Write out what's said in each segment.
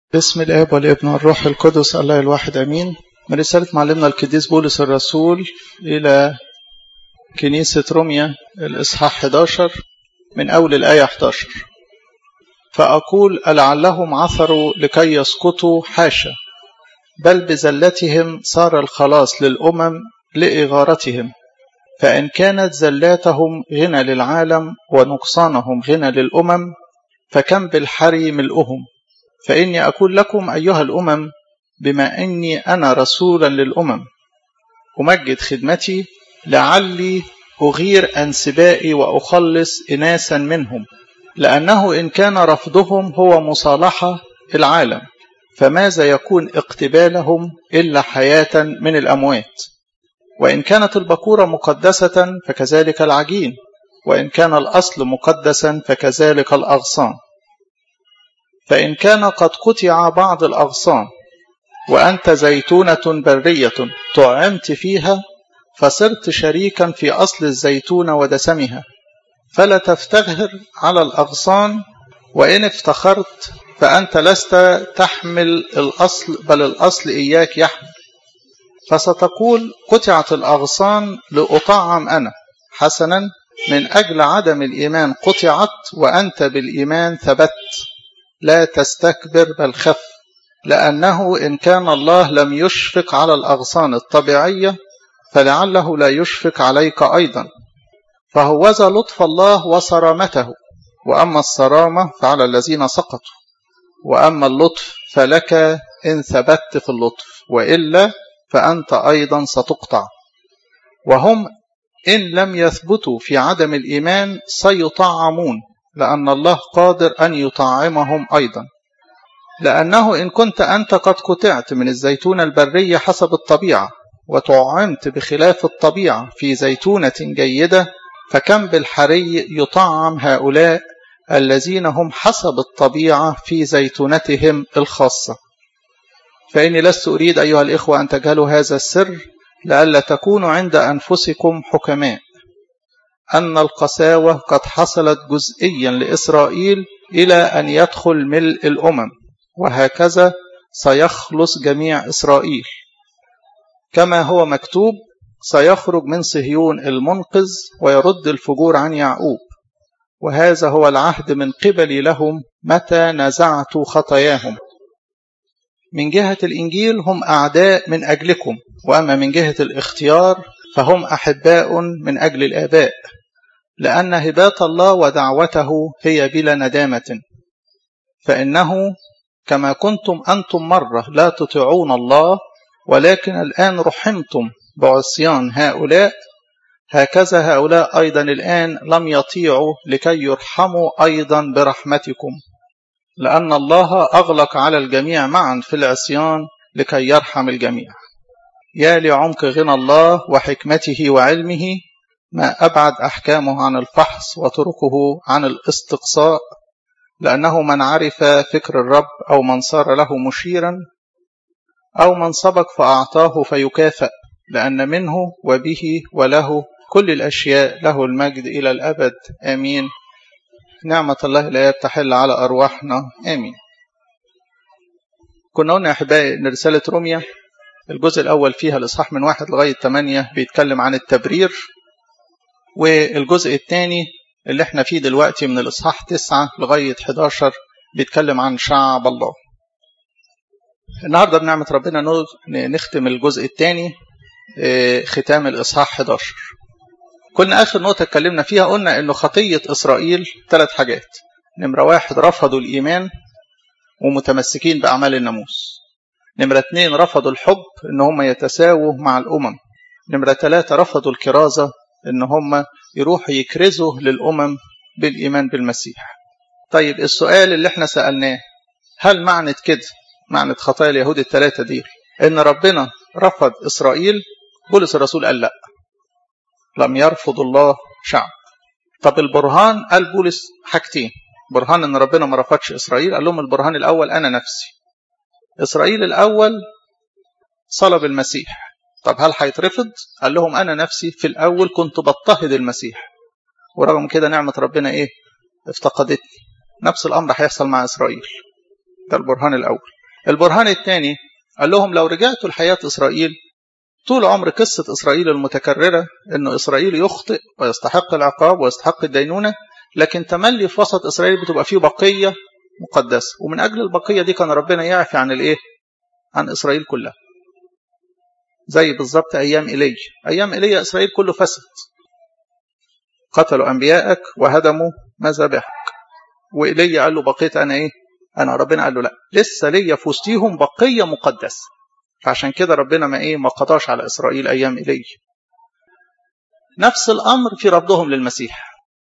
باسم الآب والابن والروح القدس الله الواحد أمين. من رسالة معلمنا القديس بولس الرسول إلى كنيسة روميا الإصحاح 11 من أول الآية 11. فأقول ألعلهم عثروا لكي يسقطوا؟ حاشا، بل بزلتهم صار الخلاص للأمم لإغارتهم. فإن كانت زلاتهم غنى للعالم ونقصانهم غنى للأمم، فكم بالحري ملؤهم. فإني أقول لكم أيها الأمم، بما أني أنا رسولا للأمم أمجد خدمتي، لعلي أغير أنسبائي وأخلص إناسا منهم. لأنه إن كان رفضهم هو مصالحة العالم، فماذا يكون اقتبالهم إلا حياة من الأموات؟ وإن كانت البكورة مقدسة فكذلك العجين، وإن كان الأصل مقدسا فكذلك الأغصان. فإن كان قد قطع بعض الأغصان وأنت زيتونة برية طعمت فيها، فصرت شريكا في أصل الزيتونة ودسمها. فلا تفتخر على الأغصان، وإن افتخرت فأنت لست تحمل الأصل، بل الأصل إياك يحمل. فستقول قطعت الأغصان لأطعم أنا. حسنا، من أجل عدم الإيمان قطعت، وأنت بالإيمان ثبت. لا تستكبر بل خف، لأنه إن كان الله لم يشفق على الأغصان الطبيعية، فلعله لا يشفق عليك أيضا. فهوذا لطف الله وصرامته، وأما الصرامة فعلى الذين سقطوا، وأما اللطف فلك إن ثبت في اللطف، وإلا فأنت أيضا ستقطع. وهم إن لم يثبتوا في عدم الإيمان سيطعمون، لأن الله قادر أن يطعمهم أيضا. لأنه إن كنت أنت قد قطعت من الزيتونة البرية حسب الطبيعة، وطعمت بخلاف الطبيعة في زيتونة جيدة، فكم بالحري يطعم هؤلاء الذين هم حسب الطبيعة في زيتونتهم الخاصة. فإني لست أريد أيها الإخوة أن تجهلوا هذا السر، لئلا تكونوا عند أنفسكم حكماء، أن القساوة قد حصلت جزئيا لإسرائيل إلى أن يدخل ملء الأمم، وهكذا سيخلص جميع إسرائيل. كما هو مكتوب: سيخرج من صهيون المنقذ ويرد الفجور عن يعقوب. وهذا هو العهد من قبلي لهم متى نزعت خطاياهم. من جهة الإنجيل هم أعداء من أجلكم، وأما من جهة الاختيار فهم أحباء من أجل الآباء، لأن هبات الله ودعوته هي بلا ندامة. فإنه كما كنتم أنتم مرة لا تطيعون الله، ولكن الآن رحمتم بعصيان هؤلاء، هكذا هؤلاء أيضا الآن لم يطيعوا لكي يرحموا أيضا برحمتكم، لأن الله أغلق على الجميع معا في العصيان لكي يرحم الجميع. يا لعمق غنى الله وحكمته وعلمه، ما أبعد أحكامه عن الفحص وطرقه عن الاستقصاء. لأنه من عرف فكر الرب، أو من صار له مشيرا، أو من سبق فأعطاه فيكافأ، لأن منه وبه وله كل الأشياء، له المجد إلى الأبد آمين. نعمة الله لا تحل على أرواحنا آمين. كنا قلنا يا أحبائي إن رسالة روميا الجزء الأول فيها الإصحاح من 1 لغاية 8 بيتكلم عن التبرير، والجزء الثاني اللي احنا فيه دلوقتي من الإصحاح 9 لغاية 11 بيتكلم عن شعب الله. النهاردة بنعمة ربنا نختم الجزء الثاني، ختام الإصحاح 11. كنا آخر نقطة اتكلمنا فيها قلنا إنه خطية إسرائيل 3 حاجات. نمرة 1 رفضوا الإيمان ومتمسكين بأعمال الناموس. نمرة 2 رفضوا الحب، إن هم يتساووا مع الأمم. نمرة 3 رفضوا الكرازة، إن هم يروحوا يكرزوا للأمم بالإيمان بالمسيح. طيب السؤال اللي احنا سألناه، هل معنى كده، معنى خطايا اليهود ال3 دي، إن ربنا رفض إسرائيل؟ بولس الرسول قال لا، لم يرفض الله شعب. طب البرهان؟ قال بولس حاجتين. برهان إن ربنا ما رفضش إسرائيل، قال لهم البرهان الأول أنا نفسي. إسرائيل الأول صلب المسيح، طب هل هيترفض؟ قال لهم أنا نفسي في الأول كنت بضطهد المسيح، ورغم كده نعمة ربنا افتقدتني. نفس الأمر هيحصل مع إسرائيل. ده البرهان الأول. البرهان الثاني قال لهم لو رجعتوا لحياة إسرائيل طول عمر قصة إسرائيل المتكررة إنه إسرائيل يخطئ ويستحق العقاب ويستحق الدينونة، لكن تملي في وسط إسرائيل بتبقى فيه بقية مقدسة، ومن أجل البقية دي كان ربنا يعفي عن الإيه؟ عن إسرائيل كلها. زي بالضبط أيام إيليا إسرائيل كله فسد، قتلوا أنبيائك وهدموا مذابحك، وإيليا قال له بقيت أنا إيه؟ أنا. ربنا قال له لا، لسه ليا في وسطيهم بقية مقدسة. فعشان كده ربنا ما قضاش على إسرائيل أيام إيليا. نفس الأمر في رفضهم للمسيح.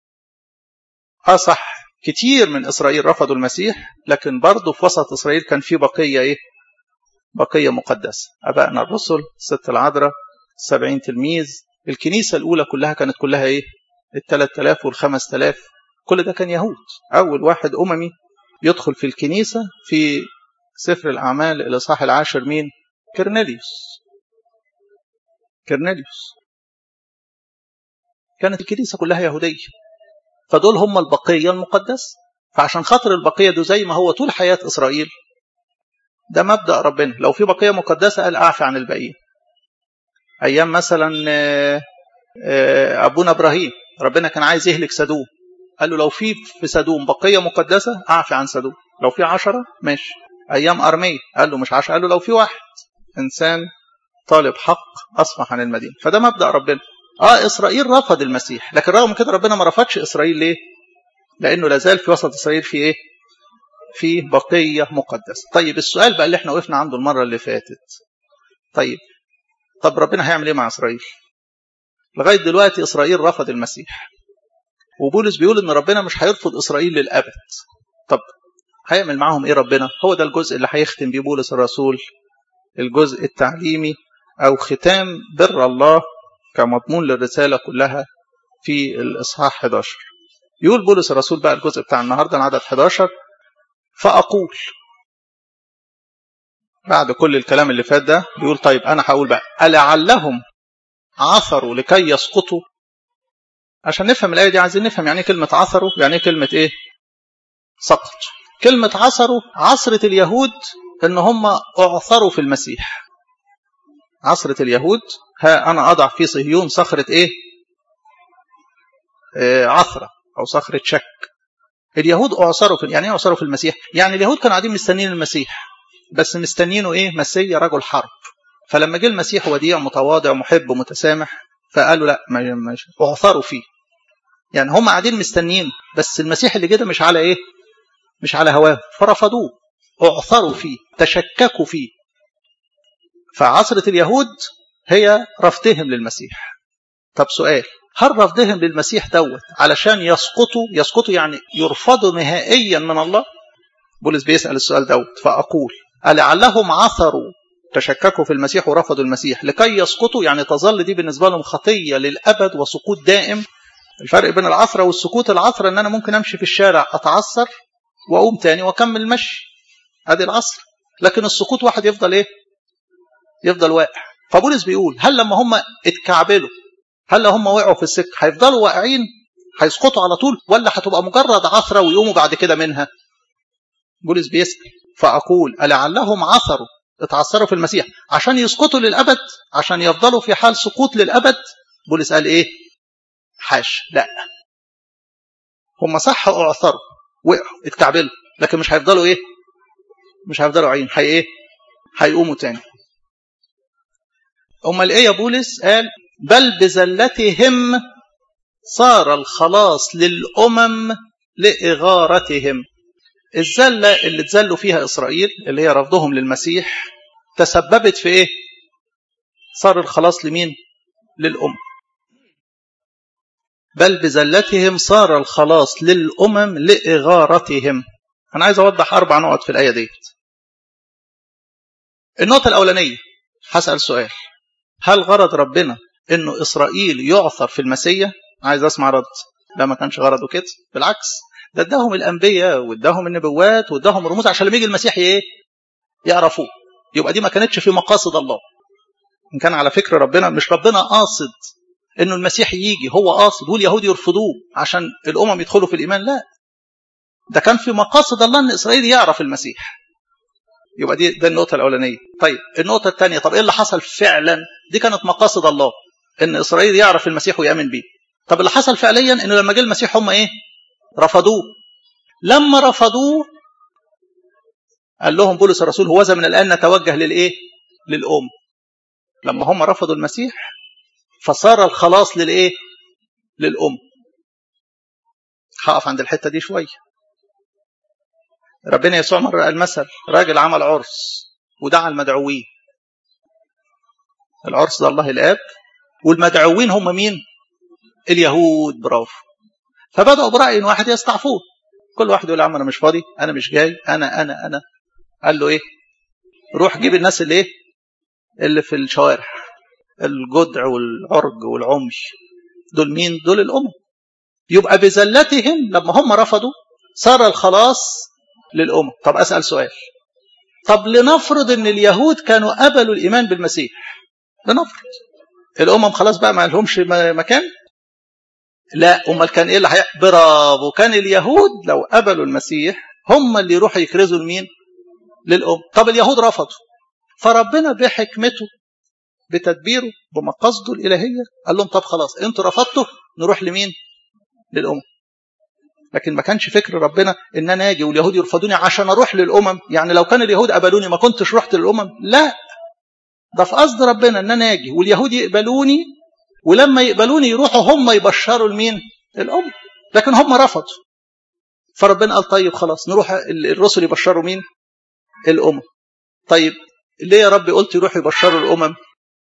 صح، كتير من إسرائيل رفضوا المسيح، لكن برضه في وسط إسرائيل كان في بقية إيه؟ بقية مقدسة. أبائنا الرسل، الست العذراء، 70 تلميذ، الكنيسة الأولى كلها كانت كلها إيه؟ 3000 وال5000، كل ده كان يهود. أول واحد أممي يدخل في الكنيسة في سفر الأعمال الإصحاح 10 مين؟ كرنيليوس. كانت الكنيسة كلها يهودية، فدول هم البقية المقدسة. فعشان خاطر البقية دول زي ما هو طول حياة إسرائيل، ده مبدأ ربنا، لو في بقية مقدسة قال أعفى عن الباقيين. أيام مثلا أبونا إبراهيم ربنا كان عايز يهلك سدوم، قال له لو في سدوم بقية مقدسة أعفى عن سدوم، لو في 10 ماشي. أيام أرمية قال له مش 10، قال له لو في 1 إنسان طالب حق أصفح عن المدينة. فده مبدأ ربنا. إسرائيل رفض المسيح، لكن رغم كده ربنا ما رفضش إسرائيل. ليه؟ لأنه لازال في وسط إسرائيل في إيه؟ في بقية مقدسة. طيب السؤال بقى اللي احنا وقفنا عنده المرة اللي فاتت، طب ربنا هيعمل إيه مع إسرائيل؟ لغاية دلوقتي إسرائيل رفض المسيح، وبولس بيقول إن ربنا مش هيرفض إسرائيل للأبد. طب هيعمل معهم إيه ربنا؟ هو ده الجزء اللي هيختم بيه بولس الرسول، الجزء التعليمي أو ختام بر الله كمضمون للرسالة كلها في الإصحاح 11. يقول بولس الرسول بقى الجزء بتاع النهاردة العدد 11: فأقول، بعد كل الكلام اللي فات ده بيقول طيب أنا هقول بقى ألعلهم عثروا لكي يسقطوا. عشان نفهم الآية دي عايزين نفهم يعني كلمة عثروا، يعني كلمة إيه؟ سقط. كلمة عثروا عصرة اليهود إن هم أعثروا في المسيح. عصرة اليهود، ها أنا أضع في صهيون صخرة إيه؟ عثرة أو صخرة شك. اليهود أعثروا يعني إيه أعثروا في المسيح؟ يعني اليهود كانوا قاعدين مستنين المسيح، بس مستنينه إيه؟ مسيا رجل حرب. فلما جه المسيح وديع متواضع محب متسامح، فقالوا لا، مش أعثروا فيه. يعني هم قاعدين مستنيين، بس المسيح اللي جه مش على إيه؟ مش على هواه، فرفضوه. أعثروا فيه، تشككوا فيه. فعصرة اليهود هي رفضهم للمسيح. طب سؤال، هل رفضهم للمسيح دوت علشان يسقطوا يعني يرفضوا نهائيا من الله؟ بولس بيسأل السؤال دوت. فأقول ألعلهم عثروا، تشككوا في المسيح ورفضوا المسيح لكي يسقطوا، يعني تظل دي بالنسبة لهم خطية للأبد وسقوط دائم. الفرق بين العثرة والسقوط، العثرة ان انا ممكن امشي في الشارع اتعثر واقوم تاني واكمل مشي، ادي العثرة. لكن السقوط واحد يفضل ايه؟ يفضل واقع. فبولس بيقول هل لما هم اتكعبلوا، هل لما هم وقعوا في السكة هيفضلوا واقعين، هيسقطوا على طول، ولا هتبقى مجرد عثرة ويقوموا بعد كده منها؟ بولس بيسأل. فأقول ألعلهم عثروا، اتعثروا في المسيح عشان يسقطوا للأبد، عشان يفضلوا في حال سقوط للأبد. بولس قال ايه؟ حاش، لا، هم صح اعثروا وقعوا اتكعبلوا، لكن مش هيفضلوا ايه؟ مش هيفضلوا عين، هيقوموا تاني. امال ايه يا بولس؟ قال بل بزلتهم صار الخلاص للأمم لإغارتهم. الزلة اللي اتزلوا فيها إسرائيل اللي هي رفضهم للمسيح تسببت في ايه؟ صار الخلاص لمين؟ للأمم. بل بزلتهم صار الخلاص للأمم لإغارتهم. أنا عايز أوضح 4 نقط في الآية دي. النقطة الأولانية، هسأل سؤال، هل غرض ربنا إنه إسرائيل يعثر في المسيح؟ عايز أسمع رد. لا، ما كانش غرضه كده، بالعكس، ده اداهم الأنبياء واداهم النبوات واداهم رموز عشان لما يجي المسيح ايه؟ يعرفوه. يبقى دي ما كانتش في مقاصد الله. إن كان على فكر ربنا، مش ربنا قاصد إنه المسيح يجي، هو قاصد واليهود يرفضوه عشان الأمم يدخلوا في الإيمان. لا، ده كان في مقاصد الله إن إسرائيل يعرف المسيح. يبقى دي النقطة الأولانية. طيب النقطة الثانية، طب إيه اللي حصل فعلا؟ دي كانت مقاصد الله، إن إسرائيل يعرف المسيح ويؤمن بيه. طب اللي حصل فعليا إنه لما جه المسيح هم إيه؟ رفضوه. لما رفضوه قال لهم بولس الرسول: هوذا من الآن نتوجه للإيه؟ للأم. لما هم رفضوا المسيح فصار الخلاص للإيه؟ للأم. هقف عند الحتة دي شوية. ربنا يسوع مرة قال مثل: راجل عمل عرس ودعا المدعوين. العرس ده الله الآب، والمدعوين هم مين؟ اليهود. برافو. فبدأوا برأي واحد يستعفوه، كل واحد يقول: يا عم أنا مش فاضي، أنا مش جاي، أنا. قال له إيه؟ روح جيب الناس اللي في الشوارع، الجدع والعرج والعمي. دول مين؟ دول الأمم. يبقى بذلتهم لما هم رفضوا صار الخلاص للأمم. طب أسأل سؤال، طب لنفرض ان اليهود كانوا قبلوا الإيمان بالمسيح، لنفرض الأمم خلاص بقى ما لهمش مكان؟ لا، أمال كان إيه اللي هيحصل؟ برافو، كان اليهود لو قبلوا المسيح هم اللي يروحوا يكرزوا لمين؟ للأمم. طب اليهود رفضوا، فربنا بحكمته بتدبيره بمقاصده الإلهية قال لهم: طب خلاص انتوا رفضتوا، نروح لمين؟ للأمم. لكن ما كانش فكر ربنا ان انا اجي واليهود يرفضوني عشان اروح للأمم. يعني لو كان اليهود قبلوني ما كنتش رحت للأمم؟ لا، ده في قصد ربنا ان انا اجي واليهود يقبلوني، ولما يقبلوني يروحوا هم يبشروا لمين؟ الأمم. لكن هم رفضوا، فربنا قال: طيب خلاص نروح الرسل يبشروا مين؟ الأمم. طيب ليه يا رب قلت يروحوا يبشروا الأمم؟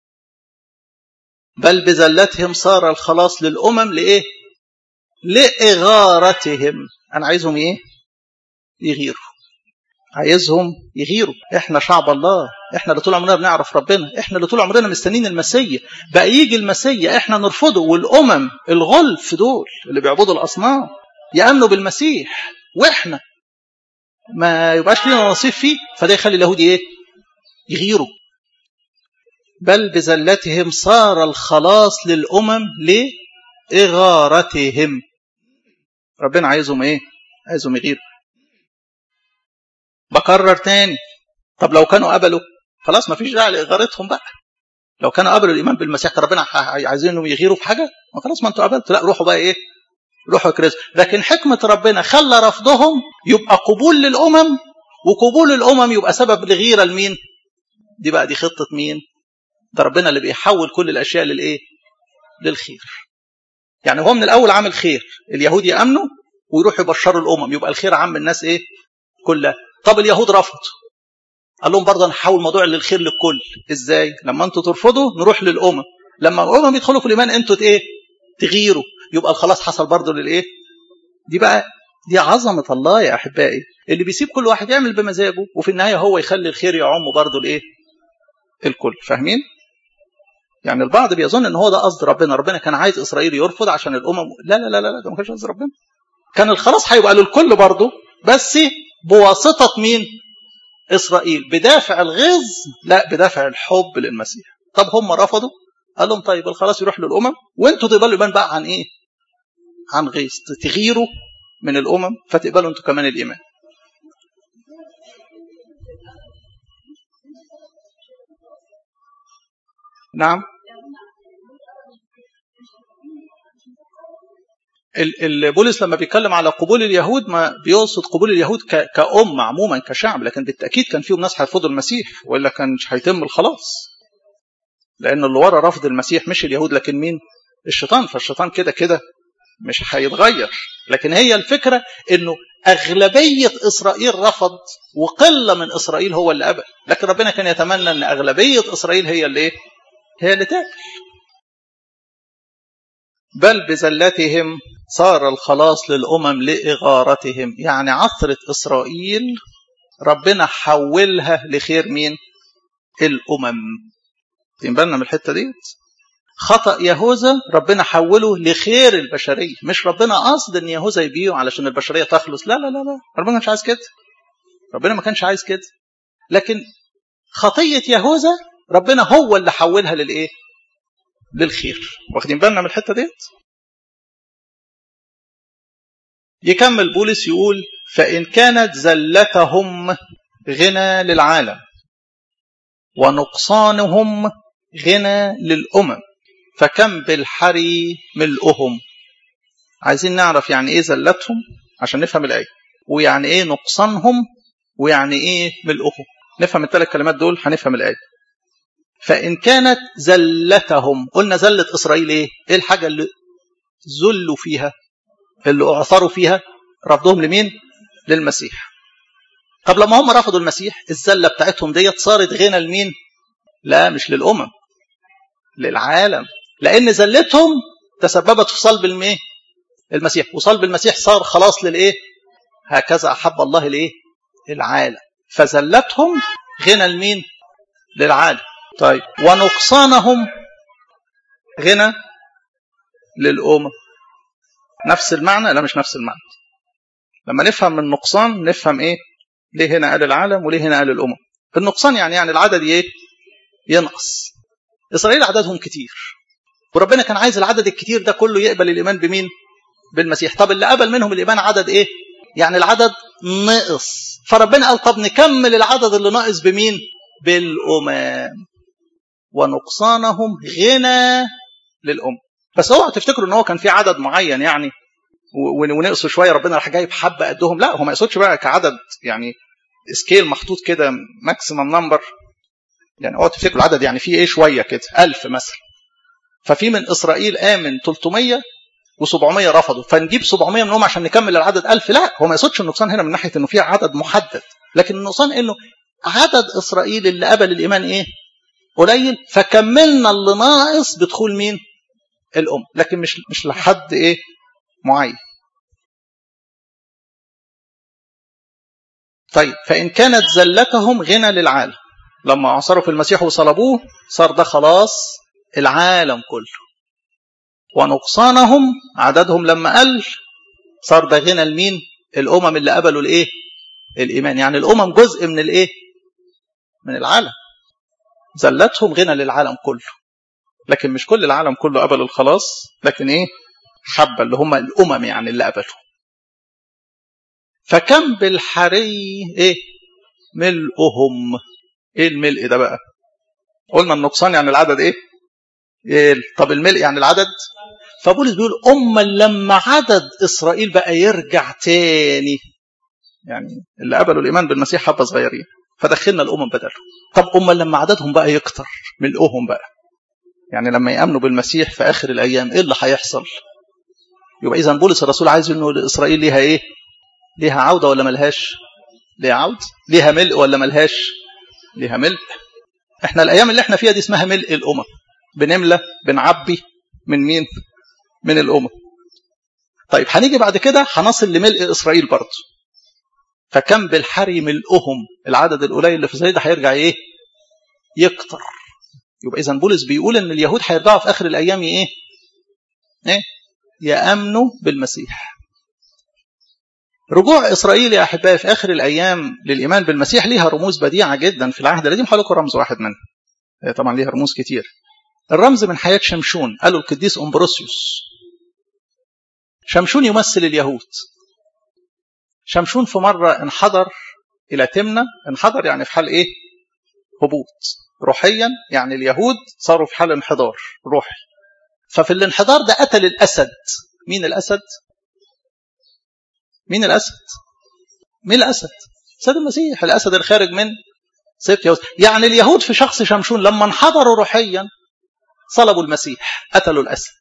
بل بذلتهم صار الخلاص للأمم. لإيه؟ لإغارتهم. أنا عايزهم إيه؟ يغيروا. عايزهم يغيروا. إحنا شعب الله، إحنا اللي طول عمرنا بنعرف ربنا، إحنا اللي طول عمرنا مستنين المسيح. بقى يجي المسيح إحنا نرفضه، والأمم الغلف دول اللي بيعبدوا الأصنام يأمنوا بالمسيح، وإحنا ما يبقاش لنا نصيب فيه. فده يخلي اليهود إيه؟ يغيروا. بل بذلتهم صار الخلاص للأمم لإغارتهم. ربنا عايزهم إيه؟ عايزهم يغيروا. بكرر تاني، طب لو كانوا قبلوا خلاص ما فيش داعي لإغارتهم بقى. لو كانوا قبلوا الإيمان بالمسيح ربنا عايزينهم يغيروا في حاجة؟ ما خلاص، ما انتوا قبلتوا، لا روحوا بقى إيه؟ روحوا يكرزوا. لكن حكمة ربنا خلى رفضهم يبقى قبول للأمم، وقبول الأمم يبقى سبب لغيرة لمين؟ دي بقى دي خطة مين؟ ده ربنا اللي بيحول كل الأشياء للإيه؟ للخير. يعني هو من الأول عامل خير، اليهود يأمنوا ويروحوا يبشروا الأمم، يبقى الخير عام الناس إيه؟ كلها. طب اليهود رفضوا، قال لهم برضه نحول الموضوع للخير للكل. إزاي؟ لما أنتوا ترفضوا نروح للأمم، لما الأمم يدخلوا في الإيمان أنتوا إيه؟ تغيروا، يبقى الخلاص حصل برضه للإيه؟ دي بقى دي عظمة الله يا أحبائي، اللي بيسيب كل واحد يعمل بمزاجه وفي النهاية هو يخلي الخير يعم برضه الإيه؟ الكل. فاهمين؟ يعني البعض بيظن ان هو ده قصد ربنا، ربنا كان عايز اسرائيل يرفض عشان الامم. لا لا لا لا، ده ما كانش قصد ربنا. كان الخلاص هيبقى للكل برضه، بس بواسطه مين؟ اسرائيل. بدافع الغيظ؟ لا، بدافع الحب للمسيح. طب هم رفضوا، قال لهم طيب الخلاص يروح للامم، وانتوا تقبلوا الايمان بقى عن ايه؟ عن غيظ، تغيروا من الامم فتقبلوا انتوا كمان الايمان. نعم. البولس لما بيتكلم على قبول اليهود ما بيقصد قبول اليهود كأمة عموما كشعب، لكن بالتأكيد كان فيهم ناس هيرفضوا المسيح وإلا كانش هيتم الخلاص. لأن اللي ورا رفض المسيح مش اليهود لكن مين؟ الشيطان. فالشيطان كده كده مش هيتغير. لكن هي الفكرة إنه أغلبية إسرائيل رفض وقلة من إسرائيل هو اللي قبل، لكن ربنا كان يتمنى أن أغلبية إسرائيل هي اللي تقبل. بل بذلتهم صار الخلاص للأمم لإغارتهم. يعني عثرة إسرائيل ربنا حولها لخير مين؟ الأمم. تنبالنا من الحتة دي؟ خطأ يهوذا ربنا حوله لخير البشرية. مش ربنا قصد ان يهوذا يبيعه علشان البشرية تخلص، لا لا لا لا، ربنا مش عايز كده. ربنا ما كانش عايز كده. لكن خطية يهوذا ربنا هو اللي حولها للإيه؟ للخير. واخدين بالنا من الحتة دي؟ يكمل بولس يقول: فإن كانت زلتهم غنى للعالم، ونقصانهم غنى للأمم، فكم بالحري ملؤهم. عايزين نعرف يعني ايه زلتهم عشان نفهم الآية، ويعني ايه نقصانهم، ويعني ايه ملؤهم. نفهم الثلاث كلمات دول هنفهم الآية. فإن كانت زلتهم، قلنا زلة إسرائيل ايه الحاجة اللي زلوا فيها، اللي اعثروا فيها، رفضهم لمين؟ للمسيح. طب لما هم رفضوا المسيح، الزلة بتاعتهم ديت صارت غنى لمين؟ لا مش للأمم، للعالم، لأن زلتهم تسببت في صلب المسيح، وصلب المسيح صار خلاص للإيه؟ هكذا أحب الله الإيه؟ العالم. فزلتهم غنى لمين؟ للعالم. طيب ونقصانهم غنى للأمم. نفس المعنى؟ لا مش نفس المعنى. لما نفهم النقصان نفهم إيه؟ ليه هنا قال العالم وليه هنا قال الأمم. النقصان يعني العدد إيه؟ ينقص. إسرائيل عددهم كتير، وربنا كان عايز العدد الكتير ده كله يقبل الإيمان بمين؟ بالمسيح. طب اللي قبل منهم الإيمان عدد إيه؟ يعني العدد نقص، فربنا قال طب نكمل العدد اللي ناقص بمين؟ بالأمم. ونقصانهم غنى للأمم. بس اوعوا تفتكروا ان هو كان في عدد معين يعني ونقصوا شويه ربنا راح جايب حبه قدهم. لا، هو ما يقصدش بقى كعدد يعني سكيل محطوط كده ماكسيمم نمبر. يعني اوعوا تفتكروا العدد يعني فيه ايه شويه كده 1000 مثلا، ففي من اسرائيل امن 300 و700 رفضوا، فنجيب 700 منهم عشان نكمل العدد 1000. لا، هو ما يقصدش النقصان هنا من ناحيه انه في عدد محدد، لكن النقصان انه عدد اسرائيل اللي قبل الايمان ايه؟ قليل، فكملنا اللي ناقص بدخول مين؟ الأم، لكن مش لحد ايه معين. طيب فإن كانت زلتهم غنى للعالم، لما عصروا في المسيح وصلبوه صار ده خلاص العالم كله. ونقصانهم عددهم لما قل صار ده غنى لمين؟ الأمم اللي قبلوا الايه؟ الإيمان. يعني الأمم جزء من الايه؟ من العالم. زلتهم غنى للعالم كله، لكن مش كل العالم كله قبل الخلاص، لكن ايه؟ حبة اللي هم الأمم يعني اللي قبلوا. فكم بالحري ايه؟ ملؤهم. ايه الملء ده بقى؟ قلنا النقصان يعني العدد ايه؟ طب الملء يعني العدد. فبولس بيقول لما عدد اسرائيل بقى يرجع تاني، يعني اللي قبلوا الايمان بالمسيح حبه صغيرين فدخلنا الامم بدله. طب لما عددهم بقى يكتر ملؤهم بقى، يعني لما يامنوا بالمسيح في اخر الايام ايه اللي هيحصل؟ يبقى اذا بولس الرسول عايز انه اسرائيل ليها ايه؟ ليها عوده ولا ملهاش؟ ليها عوده. ليها ملء ولا ملهاش؟ ليها ملء. احنا الايام اللي احنا فيها دي اسمها ملء الامم، بنملى بنعبي من مين؟ من الامم. طيب هنيجي بعد كده هنصل لملء اسرائيل برضه. فكم بالحري ملؤهم، العدد القليل اللي في اسرائيل ده هيرجع ايه؟ يكتر. يبقى اذا بولس بيقول ان اليهود هيرجعوا في اخر الايام ايه؟ يامنوا بالمسيح. رجوع اسرائيل يا احبائي في اخر الايام للايمان بالمسيح ليها رموز بديعه جدا في العهد القديم. هقول لكم رمز واحد منها، طبعا ليها رموز كتير. الرمز من حياه شمشون، قالوا القديس امبروسيوس شمشون يمثل اليهود. شمشون في مره انحدر الى تمنى، انحدر يعني في حال ايه؟ هبوط روحيا، يعني اليهود صاروا في حال انحدار روحي. ففي الانحدار ده قتل الاسد. مين الاسد؟ مين الاسد؟ مين الاسد؟ سيد المسيح، الاسد الخارج من سيف يهوذا. يعني اليهود في شخص شمشون لما انحدروا روحيا صلبوا المسيح، قتلوا الاسد.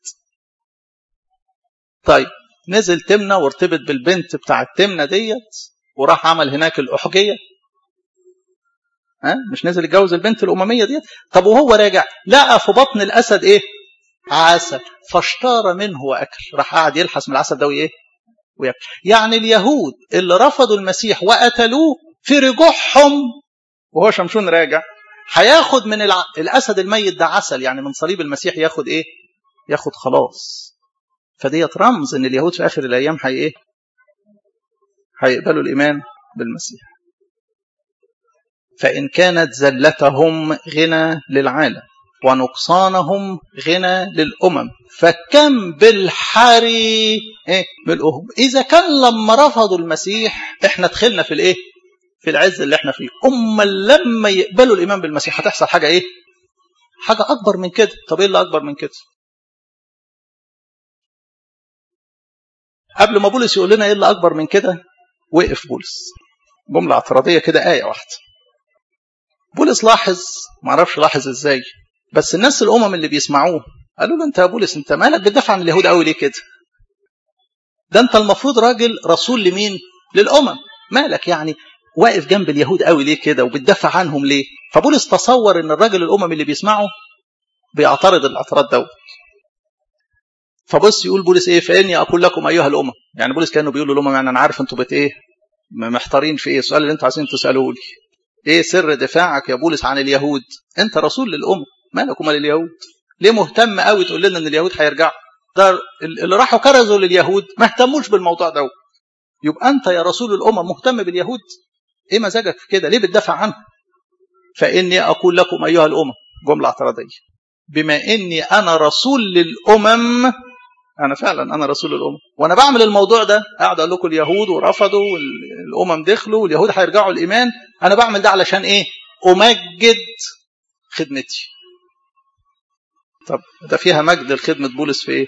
طيب نزل تمنى وارتبط بالبنت بتاع التمنى ديت وراح عمل هناك الأحجية. مش نزل يتجوز البنت الأممية ديت. طب وهو راجع لقى في بطن الأسد ايه؟ عسل، فاشتار منه وأكل. راح قاعد يلحس من العسل ده وايه؟ ويأكل. يعني اليهود اللي رفضوا المسيح وقتلوه في رجوعهم وهو شمشون راجع هياخد من الأسد الميت ده عسل، يعني من صليب المسيح ياخد ايه؟ ياخد خلاص. فديت رمز ان اليهود في اخر الايام هيقبلوا الايمان بالمسيح. فان كانت زلتهم غنى للعالم ونقصانهم غنى للامم فكم بالحري ملؤهم. اذا كان لما رفضوا المسيح احنا دخلنا في الايه؟ في العز اللي احنا فيه. لما يقبلوا الإيمان بالمسيح هتحصل حاجة إيه؟ حاجة أكبر من كده. طب إيه اللي أكبر من كده؟ قبل ما بولس يقول لنا إيه اللي أكبر من كده، وقف بولس جملة اعتراضية كده، آية واحدة. بولس لاحظ، معرفش لاحظ إزاي، بس الناس الأمم اللي بيسمعوه قالوا له: أنت يا بولس أنت مالك بتدافع عن اليهود قوي ليه كده؟ ده أنت المفروض راجل رسول لمين؟ للأمم، مالك يعني واقف جنب اليهود قوي ليه كده وبتدافع عنهم ليه؟ فبولس تصور ان الراجل الامم اللي بيسمعه بيعترض الاعتراض ده. فبص يقول بولس ايه؟ فاني اقول لكم ايها الامم. يعني بولس كانه بيقول للامم يعني انا عارف انتوا ايه محتارين في ايه، السؤال اللي انتوا عايزين تسالوه لي ايه سر دفاعك يا بولس عن اليهود؟ انت رسول للامم، مالك ومال اليهود؟ ليه مهتم قوي تقول لنا ان اليهود هيرجعوا؟ ده اللي راحوا كرزوا لليهود ما اهتموش بالموضوع ده. يبقى انت يا رسول الامم مهتم باليهود؟ ايه مزاجك في كده؟ ليه بتدافع عنه؟ فاني اقول لكم ايها الامم، جمله اعتراضيه، بما اني انا رسول للامم. انا فعلا انا رسول للامم، وانا بعمل الموضوع ده قاعد اقول لكم اليهود ورفضوا والامم دخلوا واليهود هيرجعوا الايمان. انا بعمل ده علشان ايه؟ امجد خدمتي. طب ده فيها مجد لخدمه بولس في ايه؟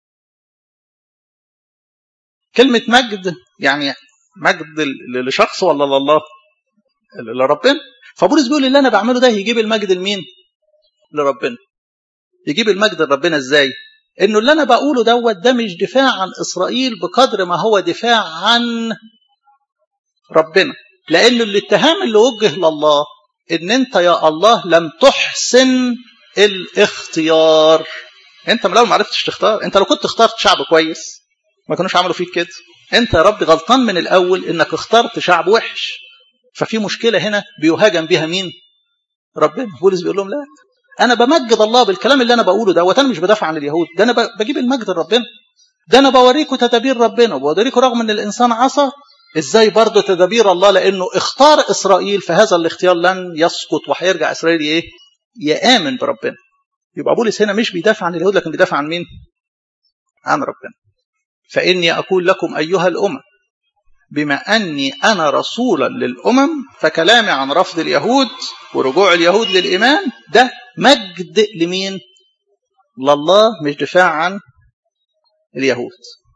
كلمه مجد يعني مجد لشخص ولا لله؟ لربنا. فبولس بيقول اللي انا بعمله ده يجيب المجد لمين؟ لربنا. يجيب المجد لربنا ازاي؟ انه اللي انا بقوله ده مش دفاع عن اسرائيل بقدر ما هو دفاع عن ربنا. لانه الاتهام اللي وجه لله ان انت يا الله لم تحسن الاختيار. انت من الاول ما عرفتش تختار. انت لو كنت اخترت شعب كويس ما كانوش عملوا فيك كده. انت يا رب غلطان من الاول انك اخترت شعب وحش. ففي مشكله هنا بيهاجم بها مين؟ ربنا. بولس بيقول لهم لا، انا بمجد الله بالكلام اللي انا بقوله ده، وانا مش بدافع عن اليهود، ده انا بجيب المجد لربنا. ده انا بوريكم تدابير ربنا وبوريكم رغم ان الانسان عصى ازاي برضه تدابير الله، لانه اختار اسرائيل، فهذا الاختيار لن يسقط وهيرجع اسرائيل ايه؟ يامن بربنا. يبقى بولس هنا مش بيدافع عن اليهود لكن بيدافع عن مين؟ عن ربنا. فاني اقول لكم ايها الامم بما اني انا رسولا للامم، فكلامي عن رفض اليهود ورجوع اليهود للايمان ده مجد لمين؟ لله، مش دفاع عن اليهود.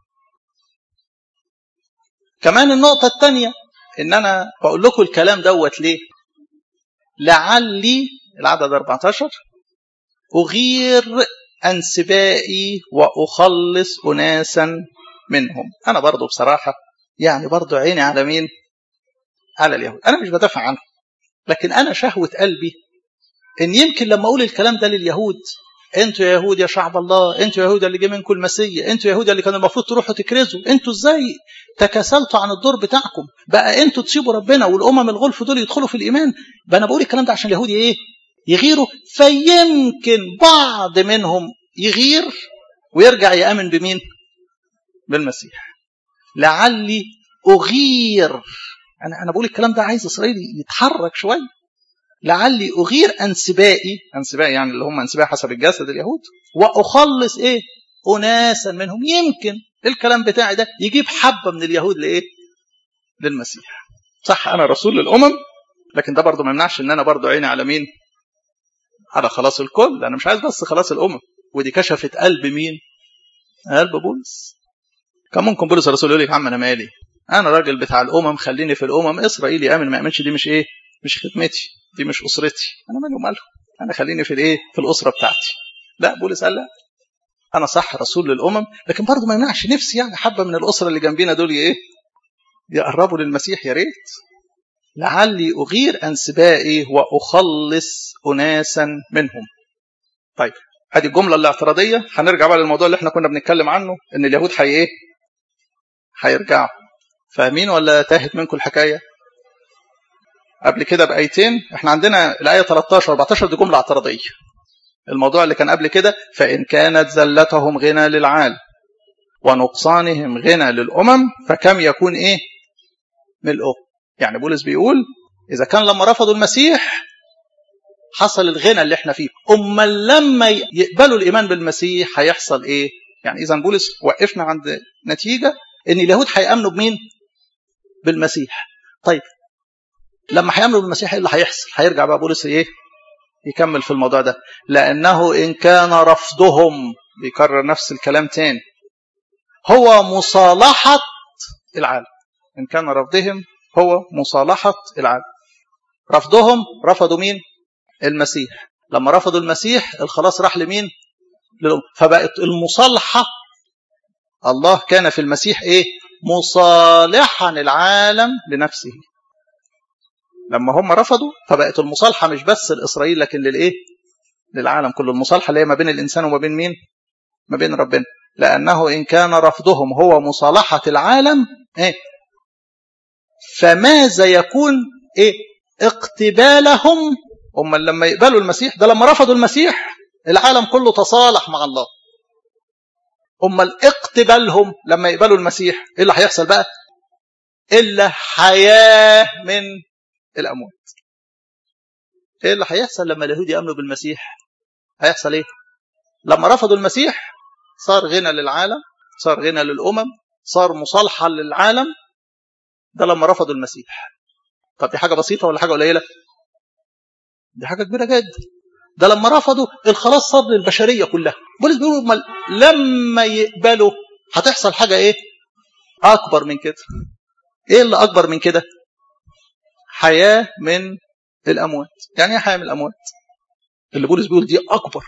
كمان النقطة الثانية ان انا بقول لكم الكلام دوت ليه؟ لعلي العدد 14 اغير انسبائي واخلص اناسا منهم. انا برضو بصراحة يعني برضو عيني على مين؟ على اليهود. انا مش بدافع عنهم، لكن انا شهوة قلبي ان يمكن لما اقول الكلام ده لليهود، انتوا يا يهود يا شعب الله، انتوا يا يهود اللي جه منكم المسيح، انتوا يا يهود اللي كان المفروض تروحوا تكرزوا، انتوا ازاي تكاسلتوا عن الدور بتاعكم؟ بقى انتوا تسيبوا ربنا والامم الغلف دول يدخلوا في الايمان؟ بقى انا بقول الكلام ده عشان اليهود ايه؟ يغيروا. فيمكن بعض منهم يغير ويرجع يامن بمين؟ بالمسيح. لعلي اغير. انا بقول الكلام ده عايز اسرائيل يتحرك شويه. لعلي أغير أنسبائي يعني اللي هم أنسباء حسب الجسد اليهود، وأخلص إيه؟ أناسا منهم. يمكن الكلام بتاعي ده يجيب حبة من اليهود لإيه؟ للمسيح. صح أنا رسول للأمم، لكن ده برضو ما يمنعش إن أنا برضو عيني على مين؟ على خلاص الكل. أنا مش عايز بس خلاص الأمم. ودي كشفت قلب مين؟ قلب بولس. كان ممكن بولس الرسول يقول لك عم أنا مالي، أنا راجل بتاع الأمم، خليني في الأمم. إسرائيل يأمن ما يأمنش دي مش إيه؟ مش خدمتي، دي مش أسرتي، أنا مالي ومالهم، أنا خليني في الإيه؟ في الأسرة بتاعتي. لا، بولس قال لا، أنا صح رسول للأمم، لكن برضو ما يمنعش نفسي يعني حبة من الأسرة اللي جنبينا دول إيه؟ يقربوا للمسيح يا ريت. لعلي أغير أنسبائي وأخلص أناسا منهم. طيب هذه الجملة الاعتراضية. هنرجع بقى للموضوع اللي احنا كنا بنتكلم عنه، إن اليهود إيه؟ هيرجعوا. فاهمين ولا تاهت منكم الحكاية؟ قبل كده بآيتين احنا عندنا الآية 13-14 دي جملة اعتراضية. الموضوع اللي كان قبل كده فإن كانت زلتهم غنى للعالم ونقصانهم غنى للأمم فكم يكون إيه؟ ملؤه. يعني بولس بيقول إذا كان لما رفضوا المسيح حصل الغنى اللي احنا فيه، لما يقبلوا الإيمان بالمسيح هيحصل إيه؟ يعني إذا بولس وقفنا عند نتيجة إن اليهود هيأمنوا بمين؟ بالمسيح. طيب لما هيعملوا بالمسيح ايه اللي هيحصل؟ هيرجع بقى بولس ايه يكمل في الموضوع ده. لانه ان كان رفضهم، بيكرر نفس الكلام تاني، هو مصالحة العالم. ان كان رفضهم هو مصالحة العالم. رفضهم، رفضوا مين؟ المسيح. لما رفضوا المسيح الخلاص راح لمين؟ فبقت المصالحة، الله كان في المسيح ايه؟ مصالحا العالم لنفسه. لما هم رفضوا فبقت المصالحة مش بس لإسرائيل لكن للإيه؟ للعالم كله. المصالحة اللي هي ما بين الإنسان وما بين مين؟ ما بين ربنا. لأنه إن كان رفضهم هو مصالحة العالم إيه؟ فماذا يكون إيه؟ اقتبالهم. هم لما يقبلوا المسيح ده، لما رفضوا المسيح العالم كله تصالح مع الله. هم اقتبالهم لما يقبلوا المسيح إيه اللي هيحصل بقى؟ إلا حياة من الأموات. ايه اللي هيحصل لما اليهود يامنوا بالمسيح؟ هيحصل ايه؟ لما رفضوا المسيح صار غنى للعالم، صار غنى للامم، صار مصالحه للعالم. ده لما رفضوا المسيح. طب دي حاجه بسيطه ولا حاجه قليله؟ دي حاجه كبيره جدا. ده لما رفضوا الخلاص صار للبشريه كلها. بولس بيقول لما يقبلوا هتحصل حاجه ايه اكبر من كده. ايه اللي اكبر من كده؟ حياه من الاموات. يعني ايه حياه من الاموات؟ اللي بولس بيقول دي اكبر.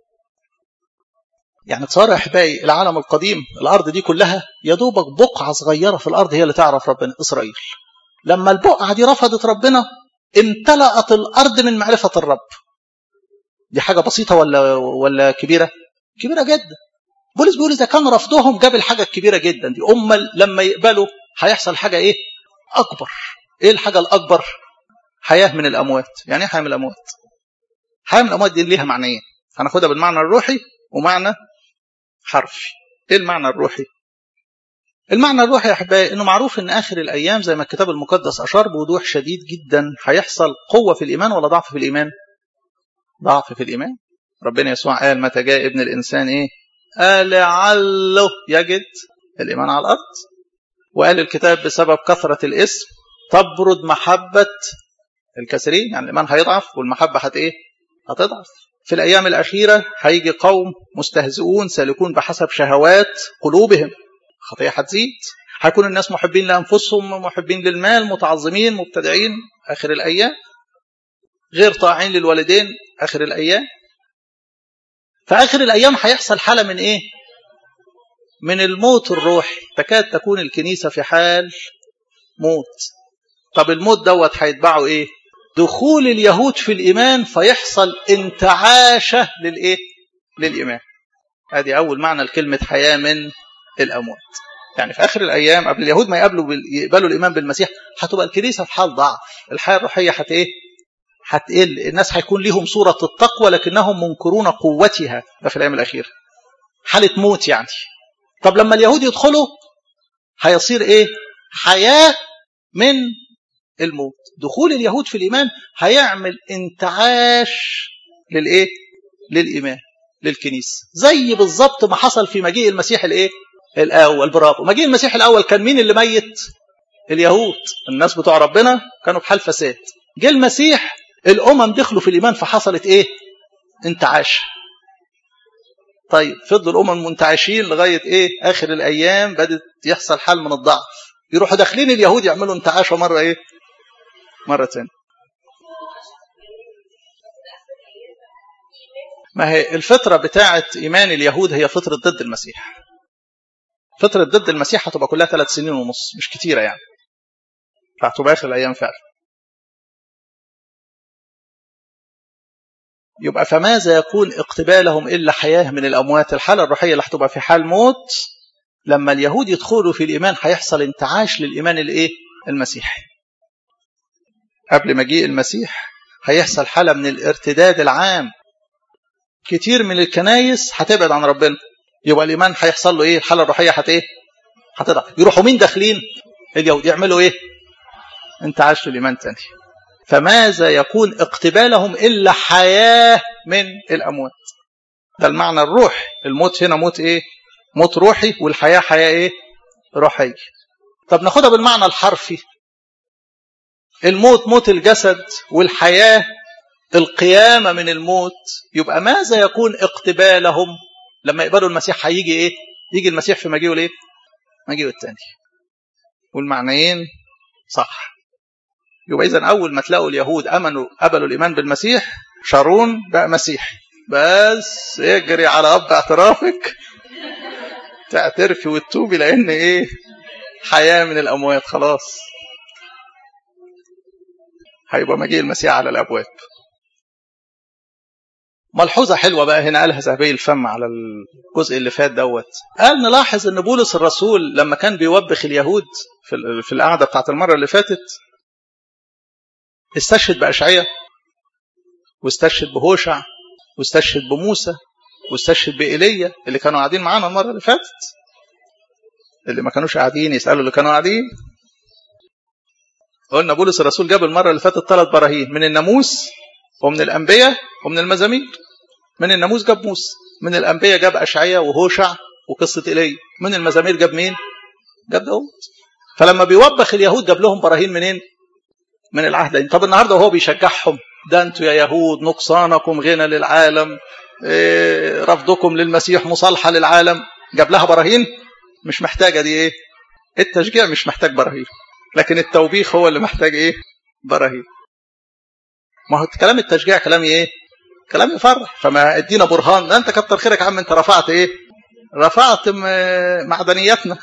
يعني تصار يا احبائي العالم القديم، الارض دي كلها يا دوبك بقعه صغيره في الارض هي اللي تعرف ربنا، اسرائيل. لما البقعه دي رفضت ربنا امتلأت الارض من معرفه الرب. دي حاجه بسيطه ولا كبيره؟ كبيره جدا. بولس بيقول اذا كان رفضهم جاب الحاجه الكبيره جدا دي، لما يقبلوا هيحصل حاجه ايه اكبر. ايه الحاجه الاكبر؟ حياه من الاموات. يعني ايه حياه من الاموات؟ حياه من الاموات دي ليها معنيين، هناخدها بالمعنى الروحي ومعنى حرفي. ايه المعنى الروحي؟ المعنى الروحي يا احبائي انه معروف ان اخر الايام زي ما الكتاب المقدس اشار بوضوح شديد جدا هيحصل قوه في الايمان ولا ضعف في الايمان؟ ضعف في الايمان. ربنا يسوع قال متى جاء ابن الانسان ايه؟ قال لعله يجد الايمان على الارض. وقال الكتاب بسبب كثره الاسم تبرد محبه الكثيرين. يعني الايمان هيضعف والمحبه هتضعف. في الأيام الأخيرة هيجي قوم مستهزئون سالكون بحسب شهوات قلوبهم. خطيئة هتزيد. هيكون الناس محبين لأنفسهم، محبين للمال، متعظمين، مبتدعين. آخر الأيام غير طاعين للوالدين. آخر الأيام. فآخر الأيام هيحصل حالة من إيه؟ من الموت الروحي. تكاد تكون الكنيسة في حال موت. طب الموت دوت هيتبعه إيه؟ دخول اليهود في الإيمان فيحصل انتعاشة للإيه؟ للإيمان. هذه أول معنى لكلمة حياة من الأموات. يعني في آخر الأيام قبل اليهود ما يقبلوا الإيمان بالمسيح هتبقى الكنيسة في حال ضعف. الحياة الروحية هتقل. الناس هيكون لهم صورة التقوى لكنهم منكرون قوتها. ده في الأيام الأخيرة حالة موت يعني. طب لما اليهود يدخلوا هيصير إيه؟ حياة من الموت. دخول اليهود في الإيمان هيعمل انتعاش للإيه؟ للإيمان، للكنيسة. زي بالضبط ما حصل في مجيء المسيح الإيه؟ الأول. برافو. مجيء المسيح الأول كان مين اللي ميت؟ اليهود. الناس بتوع ربنا كانوا في حال فساد. جاء المسيح الأمم دخلوا في الإيمان فحصلت إيه؟ انتعاش. طيب فضلوا الأمم منتعشين لغاية إيه؟ آخر الأيام بدأت يحصل حال من الضعف. يروحوا داخلين اليهود يعملوا انتعاش مرة إيه؟ مرة تانية. ما هي الفترة بتاعة إيمان اليهود هي فترة ضد المسيح. فترة ضد المسيح هتبقى كلها 3 سنين ونص، مش كتيرة يعني. هتبقى آخر الأيام فعلا. يبقى فماذا يكون اقتبالهم إلا حياة من الأموات. الحالة الروحية اللي هتبقى في حال موت. لما اليهود يدخلوا في الإيمان هيحصل انتعاش للإيمان الإيه؟ المسيحي. قبل مجيء المسيح هيحصل حالة من الارتداد العام. كتير من الكنايس هتبعد عن ربنا. يبقى الإيمان هيحصل له إيه؟ الحالة الروحية هتضعف. يروحوا مين داخلين؟ اليهود. يعملوا إيه؟ انتعاش للإيمان تاني. فماذا يكون اقتبالهم إلا حياة من الأموات. ده المعنى الروح. الموت هنا موت إيه؟ موت روحي. والحياة حياة إيه؟ روحية. طب ناخدها بالمعنى الحرفي. الموت موت الجسد والحياة القيامة من الموت، يبقى ماذا يكون اقتبالهم لما يقبلوا المسيح؟ هيجي ايه؟ يجي المسيح في مجيئه الايه؟ مجيئه الثاني. والمعنيين صح. يبقى إذن أول ما تلاقوا اليهود قبلوا الإيمان بالمسيح، شارون بقى مسيحي، بس اجري على أب اعترافك تعترفي وتتوبي، لأن إيه؟ حياة من الأموات خلاص. هيبقى مجيء المسيح على الأبواب. ملحوظة حلوة بقى هنا قالها ذهبي الفم على الجزء اللي فات دوت. قال نلاحظ أن بولس الرسول لما كان بيوبخ اليهود في القعدة بتاعت المرة اللي فاتت، استشهد بأشعية، واستشهد بهوشع، واستشهد بموسى، واستشهد بإيليا اللي كانوا قاعدين معانا المرة اللي فاتت. اللي ما كانوش قاعدين يسألوا اللي كانوا قاعدين. قلنا بولس الرسول جاب المرة اللي فاتت 3 براهين من الناموس ومن الأنبياء ومن المزامير. من الناموس جاب موسى، من الأنبياء جاب أشعية وهوشع وقصة إيليا، من المزامير جاب مين؟ جاب داود. فلما بيوبخ اليهود جاب لهم براهين منين؟ من العهد. طب النهارده وهو بيشجعهم، ده انتوا يا يهود نقصانكم غنى للعالم، رفضكم للمسيح مصالحة للعالم، جاب لها براهين؟ مش محتاجة دي. ايه التشجيع؟ مش محتاج براهين، لكن التوبيخ هو اللي محتاج ايه؟ براهين. ما هو كلام التشجيع كلام ايه؟ كلام يفرح. فما ادينا برهان. ده انت كتر خيرك يا عم، انت رفعت ايه؟ رفعت معدنياتنا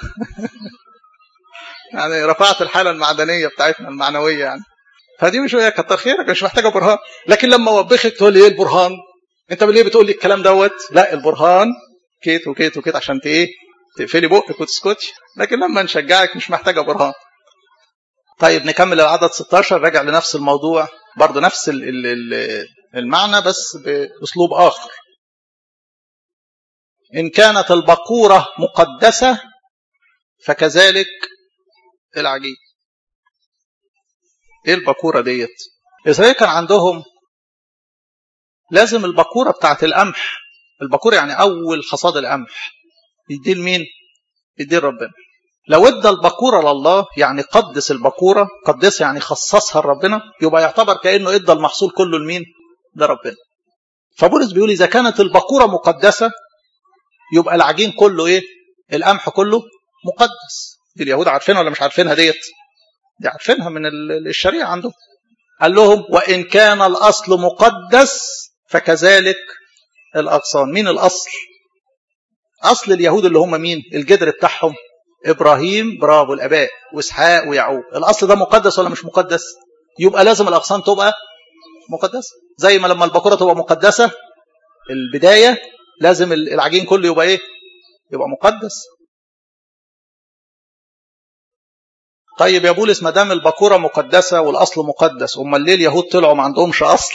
يعني رفعت الحالة المعدنية بتاعتنا المعنوية يعني. فدي مش هي كتر خيرك، مش محتاجة برهان. لكن لما وبخك تقول لي ايه البرهان؟ انت ليه بتقول لي الكلام دوت؟ لا، البرهان كيت وكيت وكيت عشان ايه؟ تقفلي بقك وتسكتش. لكن لما نشجعك مش محتاجة برهان. طيب نكمل العدد 16. راجع لنفس الموضوع برضه، نفس المعنى بس بأسلوب آخر. إن كانت البقورة مقدسة فكذلك العجين. ايه البقورة ديت؟ إسرائيل كان عندهم لازم البقورة بتاعت القمح. البقورة يعني أول حصاد القمح يدي لمين؟ يدي ربنا. لو ادى البقورة لله يعني قدس البقورة، قدس يعني خصصها لربنا، يبقى يعتبر كأنه ادى المحصول كله لمين؟ لربنا. فبولس بيقول إذا كانت البقورة مقدسة يبقى العجين كله ايه؟ القمح كله مقدس. دي اليهود عارفينها ولا مش عارفينها ديت؟ دي عارفينها من الشريعة عندهم. قال لهم وإن كان الأصل مقدس فكذلك الأغصان. مين الأصل؟ أصل اليهود اللي هم مين؟ الجدر بتاعهم إبراهيم، برافو الآباء، وإسحاق ويعقوب. الأصل ده مقدس ولا مش مقدس؟ يبقى لازم الأغصان تبقى مقدسة. زي ما لما البقرة تبقى مقدسة البداية، لازم العجين كله يبقى إيه؟ يبقى مقدس. طيب يا بولس ما دام البقورة مقدسة والأصل مقدس، أمال ليه اليهود طلعوا ما عندهمش أصل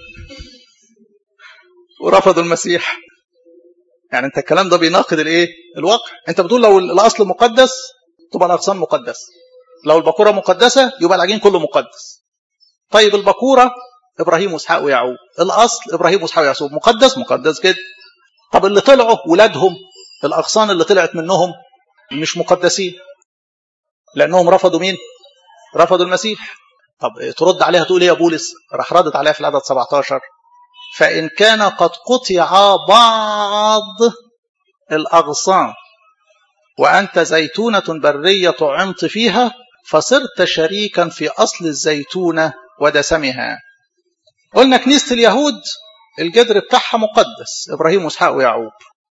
ورفضوا المسيح؟ يعني انت الكلام ده بيناقض الايه؟ الواقع. انت بتقول لو الاصل مقدس تبقى الاغصان مقدسه، لو البقوره مقدسه يبقى العجين كله مقدس. طيب البقوره ابراهيم واسحاق ويعقوب، الاصل ابراهيم واسحاق ويعقوب، مقدس مقدس كده. طب اللي طلعوا ولادهم، الاغصان اللي طلعت منهم مش مقدسين لانهم رفضوا مين؟ رفضوا المسيح. طب ترد عليها تقول ايه يا بولس؟ راح ردت عليها في العدد 17 فإن كان قد قطع بعض الأغصان وأنت زيتونة برية طعمت فيها فصرت شريكا في أصل الزيتونة ودسمها. قلنا كنيسة اليهود الجدر بتاعها مقدس، إبراهيم وإسحاق ويعقوب.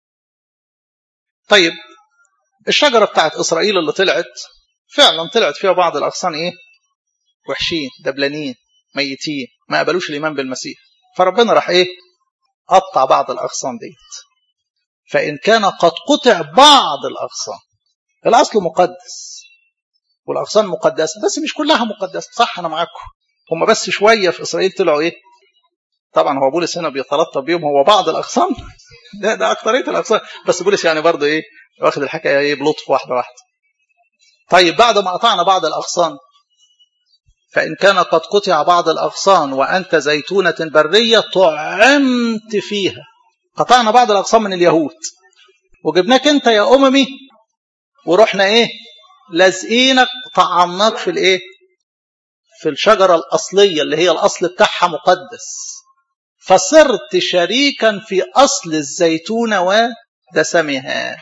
طيب الشجرة بتاعت إسرائيل اللي طلعت فعلا طلعت فيها بعض الأغصان إيه؟ وحشين، دبلانين، ميتين، ما قبلوش الإيمان بالمسيح. فربنا راح ايه؟ قطع بعض الاغصان ديت. فان كان قد قطع بعض الاغصان، الاصل مقدس والاغصان مقدسه بس مش كلها مقدسه. صح انا معاكم، هم بس شويه في اسرائيل طلعوا ايه؟ طبعا هو بولس هنا بيتلطف بيهم، هو بعض الاغصان ده اكتريه الاغصان، بس بولس يعني برضه ايه؟ واخد الحكايه ايه؟ بلطف واحده واحده. طيب بعد ما قطعنا بعض الاغصان، فإن كان قد قطع بعض الأغصان وأنت زيتونة برية طعمت فيها. قطعنا بعض الأغصان من اليهود وجبناك أنت يا أممي ورحنا إيه؟ لازقينك، طعمناك في الإيه؟ في الشجرة الأصلية اللي هي الأصل بتاعها مقدس، فصرت شريكا في أصل الزيتونة ودسمها.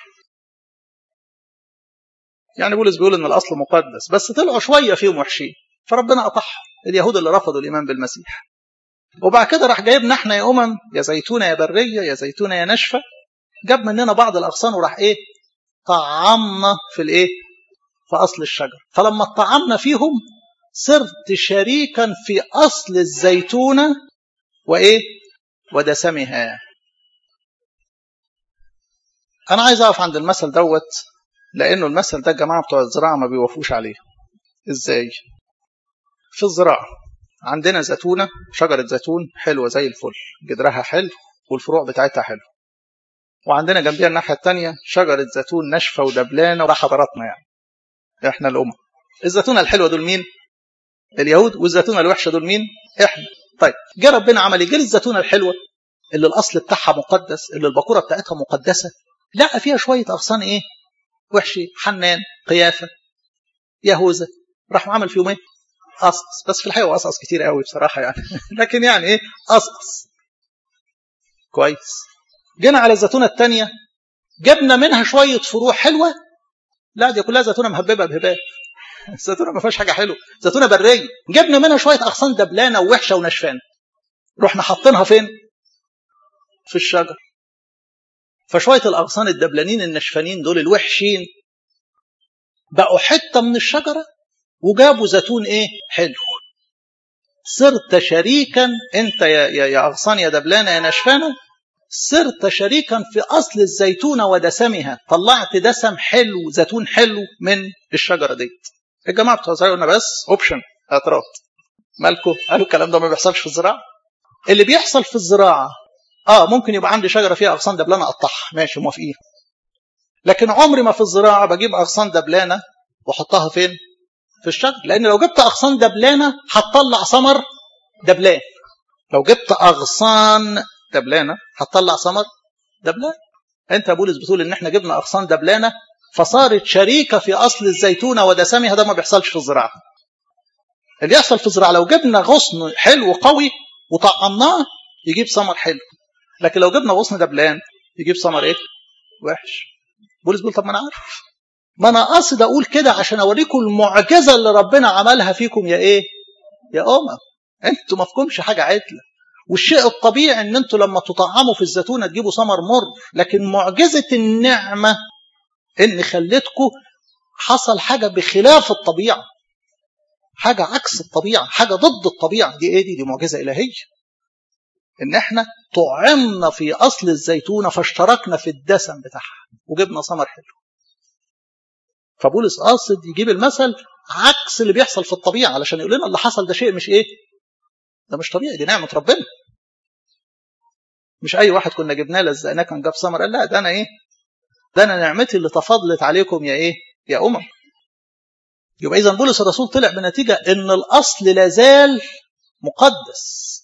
يعني بولس بيقول إن الأصل مقدس، بس طلعوا شوية فيهم وحشين، فربنا قطعهم، اليهود اللي رفضوا الإيمان بالمسيح. وبعد كده راح جايبنا احنا يا يا زيتونة يا برية، يا زيتونة يا ناشفة، جاب مننا بعض الأغصان وراح طعمنا في في أصل الشجر. فلما طعمنا فيهم صرت شريكا في أصل الزيتونة ودسمها. أنا عايز أقف عند المثل دوت، لأنه المثل ده الجماعة بتوع الزراعة ما بيوفوش عليه. إزاي؟ في الزراعة عندنا زيتونة، شجرة زيتون حلوة زي الفل، جدرها حلو والفروع بتاعتها حلو، وعندنا جنبيها الناحية التانية شجرة زيتون ناشفة ودبلانة، وده حضراتنا يعني احنا الأمة. الزيتونة الحلوة دول مين؟ اليهود. والزيتونة الوحشة دول مين؟ احنا. طيب جه ربنا عمل ايه؟ جه الزيتونة الحلوة اللي الأصل بتاعها مقدس، اللي البكورة بتاعتها مقدسة، لقى فيها شوية أغصان وحشي، حنان، قيافة، يهوذا، راح عمل فيهم قصقص. بس في الحقيقة هو قصقص كتير قوي بصراحة يعني لكن يعني قصقص كويس. جينا على الزيتونة الثانية، جبنا منها شوية فروع حلوة، لا دي كلها زيتونة مهببة بهباب، الزيتونة ما فيهاش حاجة حلوة، زيتونة برية. جبنا منها شوية أغصان دبلانة ووحشة ونشفانة، رحنا حاطينها فين؟ في الشجر. فشوية الأغصان الدبلانين النشفانين دول الوحشين بقوا حتة من الشجرة، وجابوا زيتون حلو. صرت شريكا انت يا أغصان يا دبلانة يا نشفانة، صرت شريكا في أصل الزيتونة ودسمها، طلعت دسم حلو، زيتون حلو من الشجرة دي. الجماعة بتوع الزراعة قلنا بس اوبشن اعتراض، مالكم؟ قالوا الكلام ده ما بيحصلش في الزراعة. اللي بيحصل في الزراعة ممكن يبقى عندي شجرة فيها أغصان دبلانة أقطعها، ماشي موافقين، لكن عمري ما في الزراعة بجيب أغصان دبلانة وحطها فين؟ في الشجر، لأن لو جبت أغصان دبلانة هتطلع ثمر دبلان، لو جبت أغصان دبلانة هتطلع ثمر دبلان. أنت يا بولس بتقول إن إحنا جبنا أغصان دبلانة فصارت شريكة في أصل الزيتونة ودسمها، ده ما بيحصلش في الزراعة. اللي يحصل في الزراعة لو جبنا غصن حلو قوي وطعمناه يجيب ثمر حلو، لكن لو جبنا غصن دبلان يجيب ثمر وحش. بولس بيقول طب ما أنا عارف، ما أنا قاصد أقول كده عشان أوريكم المعجزة اللي ربنا عملها فيكم يا أنتوا ما فيكمش حاجة عدلة، والشيء الطبيعي ان انتوا لما تطعموا في الزيتونة تجيبوا ثمر مر، لكن معجزة النعمة ان خلتكم حصل حاجة بخلاف الطبيعة، حاجة عكس الطبيعة، حاجة ضد الطبيعة. دي معجزة إلهية، ان احنا طعمنا في اصل الزيتونة فاشتركنا في الدسم بتاعها وجبنا ثمر حلو. فبولس قاصد يجيب المثل عكس اللي بيحصل في الطبيعة علشان يقول لنا اللي حصل ده شيء مش ده مش طبيعي، دي نعمة ربنا. مش اي واحد كنا جبناه لزقناه كان جاب ثمر، لا ده انا ده انا نعمتي اللي تفضلت عليكم يا يبقى اذا بولس الرسول طلع بنتيجه ان الاصل لازال مقدس،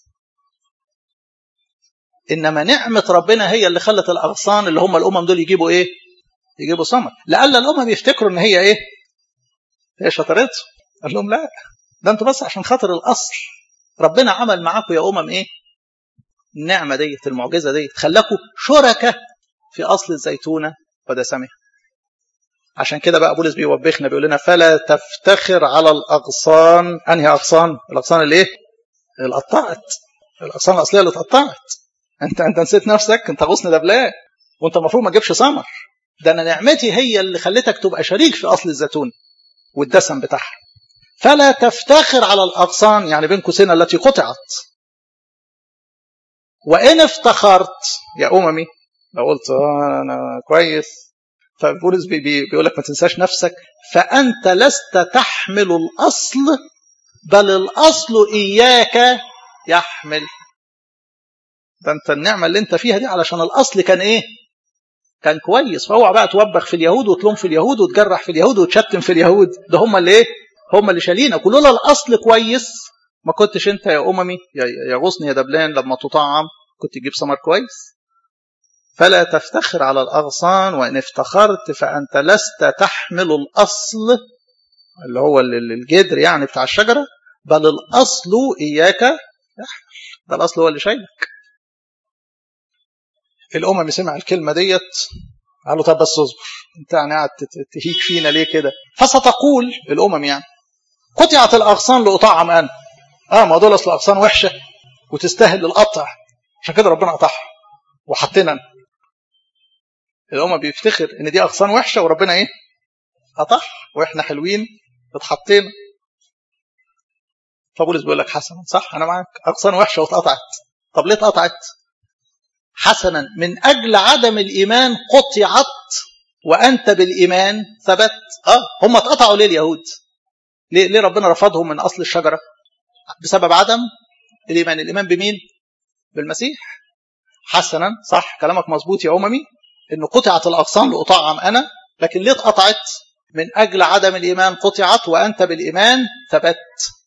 انما نعمه ربنا هي اللي خلت الاغصان اللي هم الامم دول يجيبوا يجيبوا ثمر. لألا الامم يفتكروا ان هي هي شطارته، قال لهم لا، ده انتوا بس عشان خاطر الاصل ربنا عمل معاكم يا النعمة ديت، المعجزة ديت خلاكوا شركة في أصل الزيتونة ودسمها. عشان كده بقى بولس بيوبخنا بيقول لنا فلا تفتخر على الأغصان. أنهي أغصان؟ الأغصان اللي القطعت، الأغصان الأصلية اللي اتقطعت. أنت نسيت نفسك، أنت غصن دبلان وأنت المفروض ما تجيبش ثمر. ده أنا نعمتي هي اللي خلتك تبقى شريك في أصل الزيتون والدسم بتاعها. فلا تفتخر على الأغصان، يعني بين قوسين التي قطعت. وإن افتخرت يا أممي، لو قلت أنا كويس، فبولس بيقول لك ما تنساش نفسك، فأنت لست تحمل الأصل بل الأصل إياك يحمل. ده أنت النعمة اللي أنت فيها دي علشان الأصل كان كان كويس. فاوعى بقى توبخ في اليهود وتلوم في اليهود وتجرح في اليهود وتشتم في اليهود، ده هم اللي هم اللي شالينك. ولولا الأصل كويس ما كنتش أنت يا أممي يا غصن يا دبلان لما تطعم كنت تجيب ثمر كويس. فلا تفتخر على الأغصان، وإن افتخرت فأنت لست تحمل الأصل اللي هو الجدر يعني بتاع الشجرة، بل الأصل إياك يحمل. ده الأصل هو اللي شايلك. الأمم سمع الكلمة ديت قالوا طب بس اصبر، انت يعني قاعد تهيك فينا ليه كده؟ فستقول الأمم يعني قطعت الأغصان لأطعم أنا. ما دول أصل أغصان وحشة وتستاهل القطع، عشان كده ربنا قطعها وحطينا. الأمم بيفتخر إن دي أغصان وحشة وربنا إيه؟ قطعها، وإحنا حلوين اتحطينا. فبولس بيقول لك حسنا، صح أنا معاك، أغصان وحشة واتقطعت. طب ليه اتقطعت؟ حسنا من أجل عدم الإيمان قطعت وأنت بالإيمان ثبت. هم اتقطعوا ليه اليهود؟ ليه ربنا رفضهم من أصل الشجرة؟ بسبب عدم الإيمان. الإيمان بمين؟ بالمسيح. حسنا، صح كلامك مظبوط يا أممي، إنه قطعت الأغصان لأطعم أنا. لكن ليه اتقطعت؟ من أجل عدم الإيمان قطعت وأنت بالإيمان ثبت.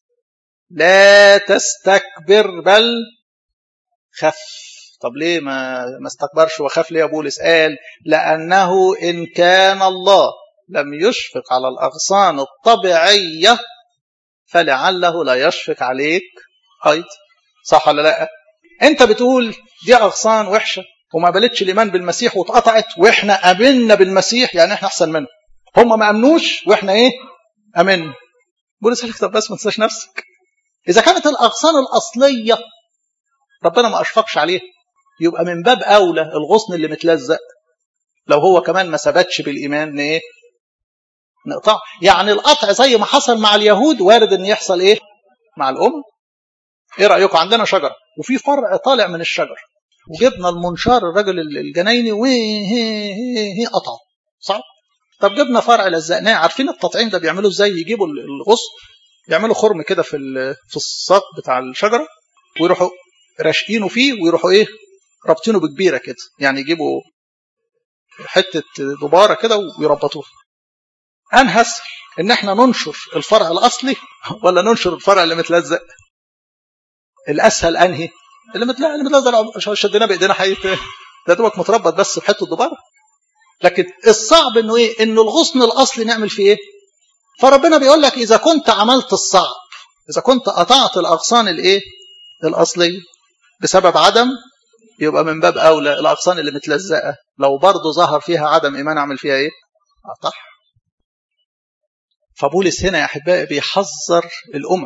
لا تستكبر بل خف. طب ليه ما استكبرش وخاف ليه يا بولس؟ قال لأنه إن كان الله لم يشفق على الأغصان الطبيعية فلعله لا يشفق عليك أيضا. صح ولا لا؟ أنت بتقول دي أغصان وحشة وما بلتش الإيمان بالمسيح واتقطعت، وإحنا أمنا بالمسيح، يعني إحنا أحسن منهم. هم ما أمنوش وإحنا إيه؟ أمنا. بولس قال لك طب بس ما تنساش نفسك. إذا كانت الأغصان الأصلية ربنا ما أشفقش عليها، يبقى من باب أولى الغصن اللي متلزق لو هو كمان ما ثبتش بالإيمان إيه؟ نقطع. يعني القطع زي ما حصل مع اليهود وارد إن يحصل إيه؟ مع الأمم. إيه رأيكم؟ عندنا شجرة وفي فرع طالع من الشجر، وجبنا المنشار الرجل الجنايني وهي قطعه، صح؟ طب جبنا فرع لزقناه. عارفين التطعيم ده بيعملوا ازاي؟ يجيبوا الغصن يعملوا خرم كده في الساق بتاع الشجرة ويروحوا راشقينه فيه ويروحوا ايه؟ رابطينه بكبيرة كده، يعني يجيبوا حتة دبارة كده ويربطوه. أنا هسهل إن احنا ننشر الفرع الأصلي ولا ننشر الفرع اللي متلزق؟ الأسهل أنهي؟ اللي متلزق شدنا بإيدينا حقيقة ده دوبك متربط بس بحتة دبارة. لكن الصعب إنه إيه؟ إنه الغصن الأصلي نعمل فيه إيه؟ فربنا بيقول لك إذا كنت عملت الصعب، إذا كنت قطعت الأغصان الإيه؟ الأصلية بسبب عدم، يبقى من باب أولى الأغصان اللي متلزقة لو برضو ظهر فيها عدم إيمان أعمل فيها إيه؟ أقطعها. فبولس هنا يا أحبائي بيحذر الأمم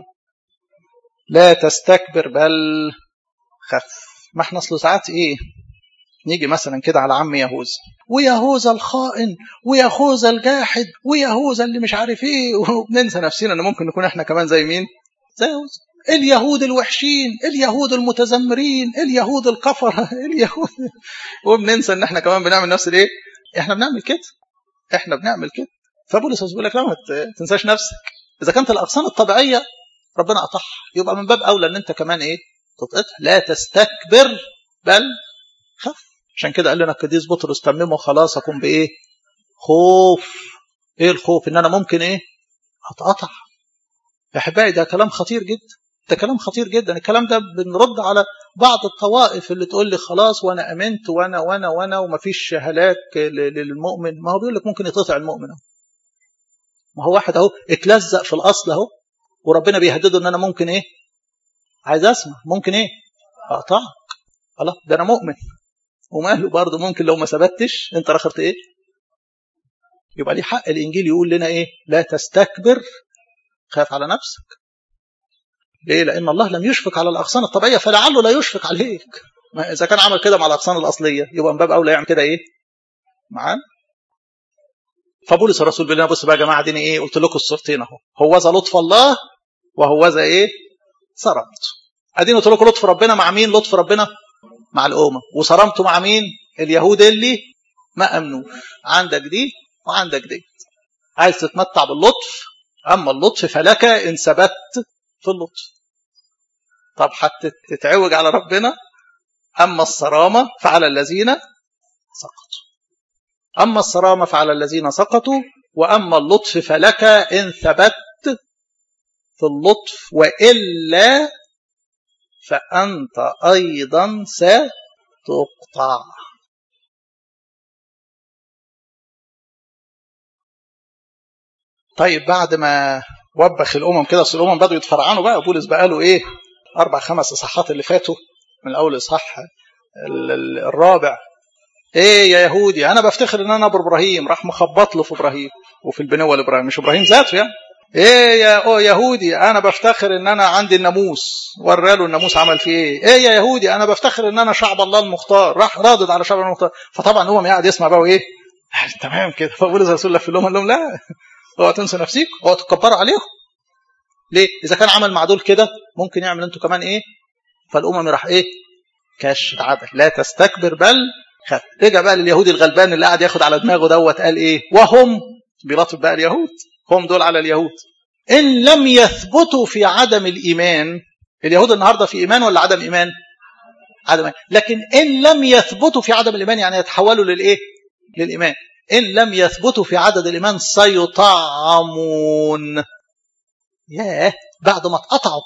لا تستكبر بل خف. ما احنا أصله ساعات إيه؟ نيجي مثلا كده على عم يهوذا، ويهوذا الخائن ويهوذا الجاحد ويهوذا اللي مش عارف ايه، وبننسى نفسنا ان ممكن نكون احنا كمان زي مين؟ زي يهوذا. اليهود الوحشين، اليهود المتذمرين، اليهود الكفرة، اليهود، وبننسى ان احنا كمان بنعمل نفس الايه؟ احنا بنعمل كده. فبولس بيقول لك لا ما تنساش نفسك. اذا كانت الاغصان الطبيعيه ربنا قطعها، يبقى من باب اولى ان انت كمان ايه؟ تتقطع. لا تستكبر بل خف. عشان كده قال لنا القديس بطرس تمموا خلاصكم بايه؟ خوف. ايه الخوف؟ ان انا ممكن ايه؟ اتقطع. يا احبائي ده كلام خطير جدا، ده كلام خطير جدا. الكلام ده بنرد على بعض الطوائف اللي تقول لي خلاص وانا امنت وانا ومفيش هلاك للمؤمن. ما هو بيقول لك ممكن يتقطع المؤمن اهو. ما هو واحد اهو اتلزق في الاصل اهو، وربنا بيهدده ان انا ممكن ايه؟ عايز اسمع ممكن ايه؟ اقطع. الله، ده انا مؤمن وماله برضه ممكن لو ما ثبتش انت رخرت ايه؟ يبقى ليه حق الانجيل يقول لنا ايه؟ لا تستكبر، خاف على نفسك. ليه؟ لان الله لم يشفق على الاغصان الطبيعيه فلعله لا يشفق عليك. ما اذا كان عمل كده مع الاغصان الاصليه يبقى من باب اولى يعمل كده ايه؟ معانا. فبولس الرسول بيقول لنا بص بقى يا جماعه، ديني ايه؟ قلت لكم الصورتين اهو، هوذا لطف الله وهوذا ايه؟ صرمت. اديني قلت لكم لطف ربنا مع مين؟ لطف ربنا مع الامه. وصرمته مع مين؟ اليهود اللي ما امنوش. عندك دي وعندك دي. عايز تتمتع باللطف، اما اللطف فلك ان ثبت في اللطف. طب هتتعوج على ربنا، اما الصرامه فعلى الذين سقطوا. اما الصرامه فعلى الذين سقطوا، واما اللطف فلك ان ثبت في اللطف، والا فانت ايضا ستقطع. طيب بعد ما وبخ الامم كده، اصل الامم بدوا يتفرعنوا بقى. بولس بقى له ايه 4-5 اصحاحات اللي فاتوا من اول اصحاح الرابع، ايه يا يهودي انا بفتخر ان انا ابراهيم، راح مخبط له في ابراهيم وفي البنوه لابراهيم، مش ابراهيم ذاته يعني. ايه يا يهودي انا بفتخر ان انا عندي الناموس، وراله الناموس عمل فيه ايه. ايه يا يهودي انا بفتخر ان انا شعب الله المختار، راح رادد على شعب الله المختار. فطبعا هو قاعد يسمع بقى ايه تمام كده. فبولس رسول الله في الامم قال لهم لا اوعوا تنسوا نفسيكم، اوعوا تتكبروا عليهم. ليه؟ اذا كان عمل مع دول كده ممكن يعمل انتوا كمان ايه. فالامم راح ايه كاش عدل، لا تستكبر بل خف. رجع بقى لليهودي الغلبان اللي قاعد ياخد على دماغه دوت، قال ايه وهم بيلاطف بقى اليهود، هم دول على اليهود ان لم يثبتوا في عدم الايمان. اليهود النهارده في ايمان ولا عدم ايمان؟ عدم إيمان. لكن ان لم يثبتوا في عدم الايمان يعني يتحولوا للايه للايمان. ان لم يثبتوا في عدد الايمان سيطعمون. ياه بعد ما اتقطعوا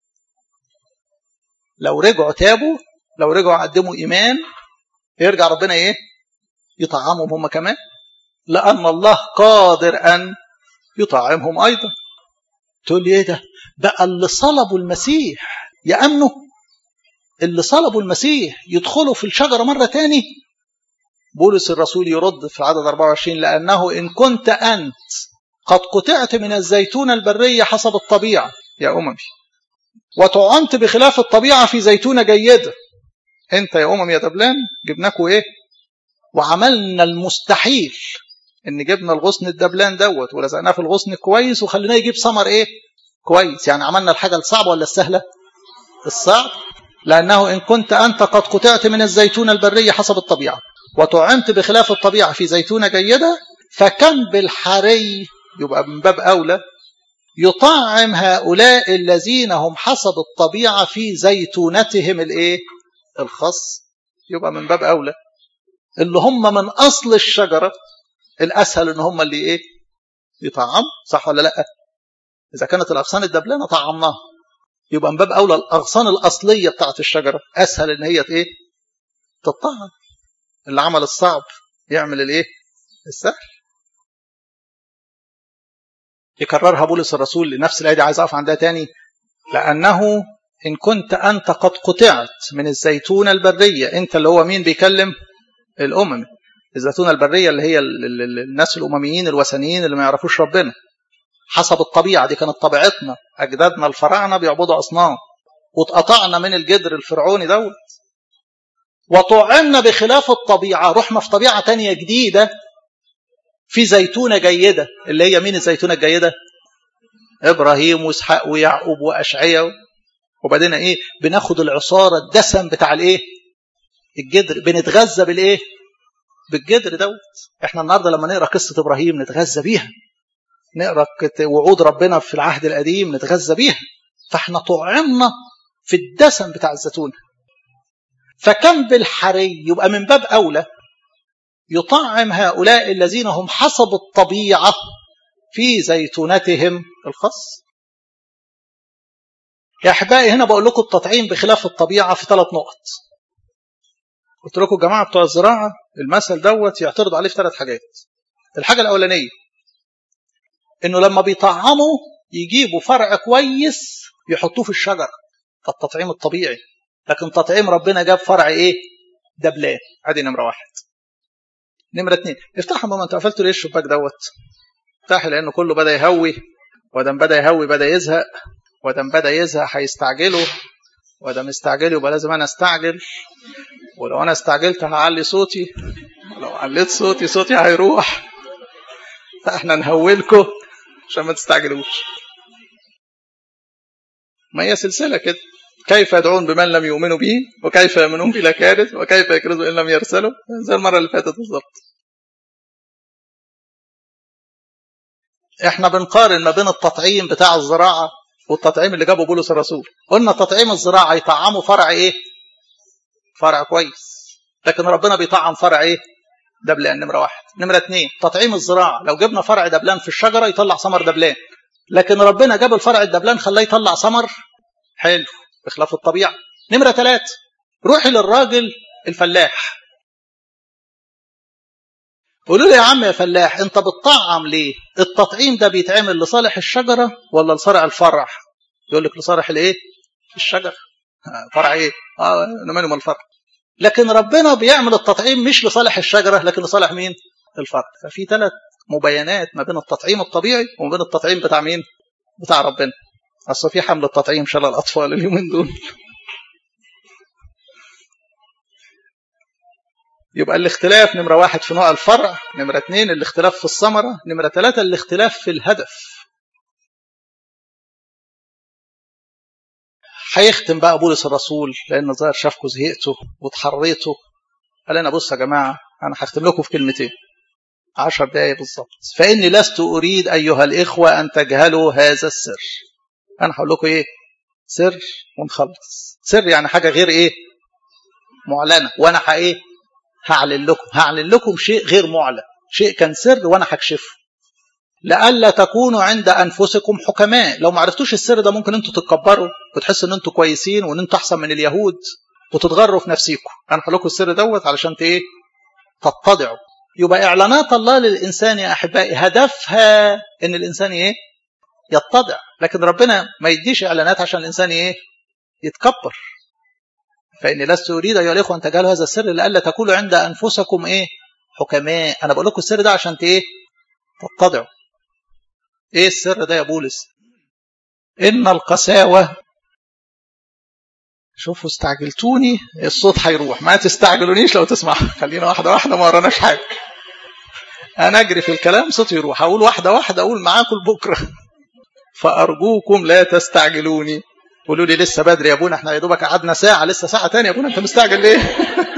لو رجعوا تابوا، لو رجعوا قدموا ايمان، يرجع ربنا ايه يطعمهم هم كمان، لان الله قادر ان يطعمهم ايضا. تقول لي ايه ده بقى اللي صلبوا المسيح يامنوا، اللي صلبوا المسيح يدخلوا في الشجره مره تاني. بولس الرسول يرد في عدد 24 لانه ان كنت انت قد قطعت من الزيتونه البريه حسب الطبيعه يا اممي، وطعنت بخلاف الطبيعه في زيتونه جيده. انت يا يا دبلان جبناكوا ايه وعملنا المستحيل ان جبنا الغصن الدبلان دوت ولزقناه في الغصن كويس وخليناه يجيب ثمر ايه كويس. يعني عملنا الحاجه الصعبه ولا السهله؟ الصعب. لانه ان كنت انت قد قطعت من الزيتونه البريه حسب الطبيعه وطعنت بخلاف الطبيعه في زيتونه جيده، فكم بالحري يبقى من باب اولى يطعم هؤلاء الذين هم حسب الطبيعه في زيتونتهم الايه الخاص. يبقى من باب اولى اللي هم من اصل الشجره الاسهل ان هم اللي ايه يطعم، صح ولا لا؟ اذا كانت الاغصان الدبلانه طعمناها، يبقى من باب اولى الاغصان الاصليه بتاعت الشجره اسهل ان هي ايه تطعم. اللي عمل الصعب يعمل الايه السهل. يكررها بولس الرسول لنفس الايه دي، عايز اقف عندها تاني. لانه ان كنت انت قد قطعت من الزيتونه البريه، انت اللي هو مين بيكلم؟ الامم. الزيتونه البريه اللي هي الناس الامميين الوثنيين اللي ما يعرفوش ربنا حسب الطبيعه، دي كانت طبيعتنا، اجدادنا الفراعنه بيعبدوا اصنام واتقطعنا من الجدر الفرعوني دوت وطعمنا بخلاف الطبيعه، رحنا في طبيعه تانية جديده في زيتونه جيده. اللي هي مين الزيتونه الجيده؟ ابراهيم واسحاق ويعقوب واشعياء. وبعدين ايه بناخد العصاره الدسم بتاع الايه الجدر، بنتغذى بالايه بالجدر دوت. احنا النهارده لما نقرا قصه ابراهيم نتغذى بيها، نقرا وعود ربنا في العهد القديم نتغذى بيها. فاحنا طعمنا في الدسم بتاع الزيتون. فكم بالحري يبقى من باب اولى يطعم هؤلاء الذين هم حسب الطبيعه في زيتونتهم الخاص. يا احبائي هنا بقول لكم التطعيم بخلاف الطبيعه في 3 نقط. قلت لكم الجماعه بتوع الزراعه المثل دوت يعترض عليه في 3 حاجات. الحاجه الاولانيه انه لما بيطعموا يجيبوا فرع كويس يحطوه في الشجره، فالتطعيم الطبيعي. لكن تطعيم ربنا جاب فرع ايه دبلان. ادي نمره 1. نمره 2 افتحوا ماما انتوا قفلتوا ليه الشباك دوت؟ افتحوا لانه كله بدا يهوي، ودم بدا يهوي بدا يزهق، ودم بدا يزهق هيستعجلوا، ودم استعجلوا يبقى لازم انا استعجل، ولو انا استعجلت هعلي صوتي، ولو عليت صوتي هيروح. فاحنا نهولكم عشان ما تستعجلوش. ما هي سلسله كده. كيف يدعون بمن لم يؤمنوا به، وكيف يؤمنون بلا كارث، وكيف يكرزوا ان لم يرسلوا، زي المره اللي فاتت بالظبط. احنا بنقارن ما بين التطعيم بتاع الزراعه والتطعيم اللي جابه بولس الرسول. قلنا تطعيم الزراعه يطعموا فرع ايه فرع كويس، لكن ربنا بيطعم فرع ايه دبلان. نمره 1. نمره 2 تطعيم الزراعه لو جبنا فرع دبلان في الشجره يطلع ثمر دبلان، لكن ربنا جاب الفرع الدبلان خلاه يطلع ثمر حلو بخلاف الطبيعه. نمره 3 روحي للراجل الفلاح، قولوا لي يا عم يا فلاح، انت بتطعم ليه؟ التطعيم ده بيتعمل لصالح الشجرة ولا لصالح الفرع؟ يقول لك لصالح الايه؟ الشجرة. فرع ايه؟ انا مالي من الفرع. لكن ربنا بيعمل التطعيم مش لصالح الشجرة، لكن لصالح مين؟ الفرع. ففي 3 مباينات ما بين التطعيم الطبيعي وما بين التطعيم بتاع مين؟ بتاع ربنا. اصل في حمل التطعيم شلل الاطفال اليومين دول. يبقى الاختلاف نمرة 1 في نوع الفرع، نمرة 2 الاختلاف في الثمرة، نمرة 3 الاختلاف في الهدف. هيختم بقى بولس الرسول لأن ظاهر شافكم زهقتوا وتحريتوا، قال لنا بصوا يا جماعة أنا هختم لكم في كلمتين 10 دقايق بالظبط. فإني لست أريد أيها الإخوة أن تجهلوا هذا السر. أنا هقول لكم إيه؟ سر ونخلص. سر يعني حاجة غير إيه؟ معلنة. وأنا هعلن لكم شيء غير معلن، شيء كان سر وأنا هكشفه. لألا تكونوا عند أنفسكم حكماء. لو ما عرفتوش السر ده ممكن أنتوا تتكبروا وتحسوا أن أنتوا كويسين وأن أنتوا أحسن من اليهود وتتغروا في نفسيكم. أنا هقول لكم السر دوت علشان تتضعوا. يبقى إعلانات الله للإنسان يا أحبائي هدفها أن الإنسان يتضع. لكن ربنا ما يديش إعلانات عشان الإنسان يتكبر. فإني لست أريد أيها الإخوة أن تجعلوا هذا السر لألا تكونوا عند أنفسكم حكماء. أنا بقول لكم السر ده عشان تتضعوا. ايه السر ده يا بولس؟ ان القساوة. شوفوا استعجلتوني، الصوت هيروح. ما تستعجلونيش لو تسمع، خلينا واحدة واحدة، ما وراناش حاجة. انا اجري في الكلام صوتي يروح، اقول واحدة واحدة، اقول معاكم بكرة. فارجوكم لا تستعجلوني. قولوا لي لسه بدري يا ابونا، احنا يا دوبك قعدنا ساعة، لسه ساعة تانية يا ابونا، انت مستعجل ليه؟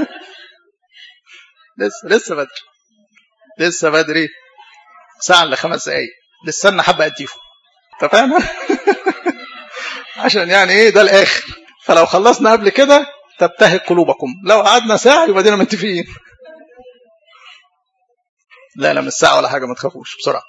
لسه بدري، لسه بدري، ساعة إلا 5 دقايق، لسه لنا حبة اديكم. اتفقنا؟ عشان ده الاخر. فلو خلصنا قبل كده تبتهج قلوبكم، لو قعدنا ساعة يبقى دينا متفقين. لا مش ساعة ولا حاجة، ما تخافوش بسرعة.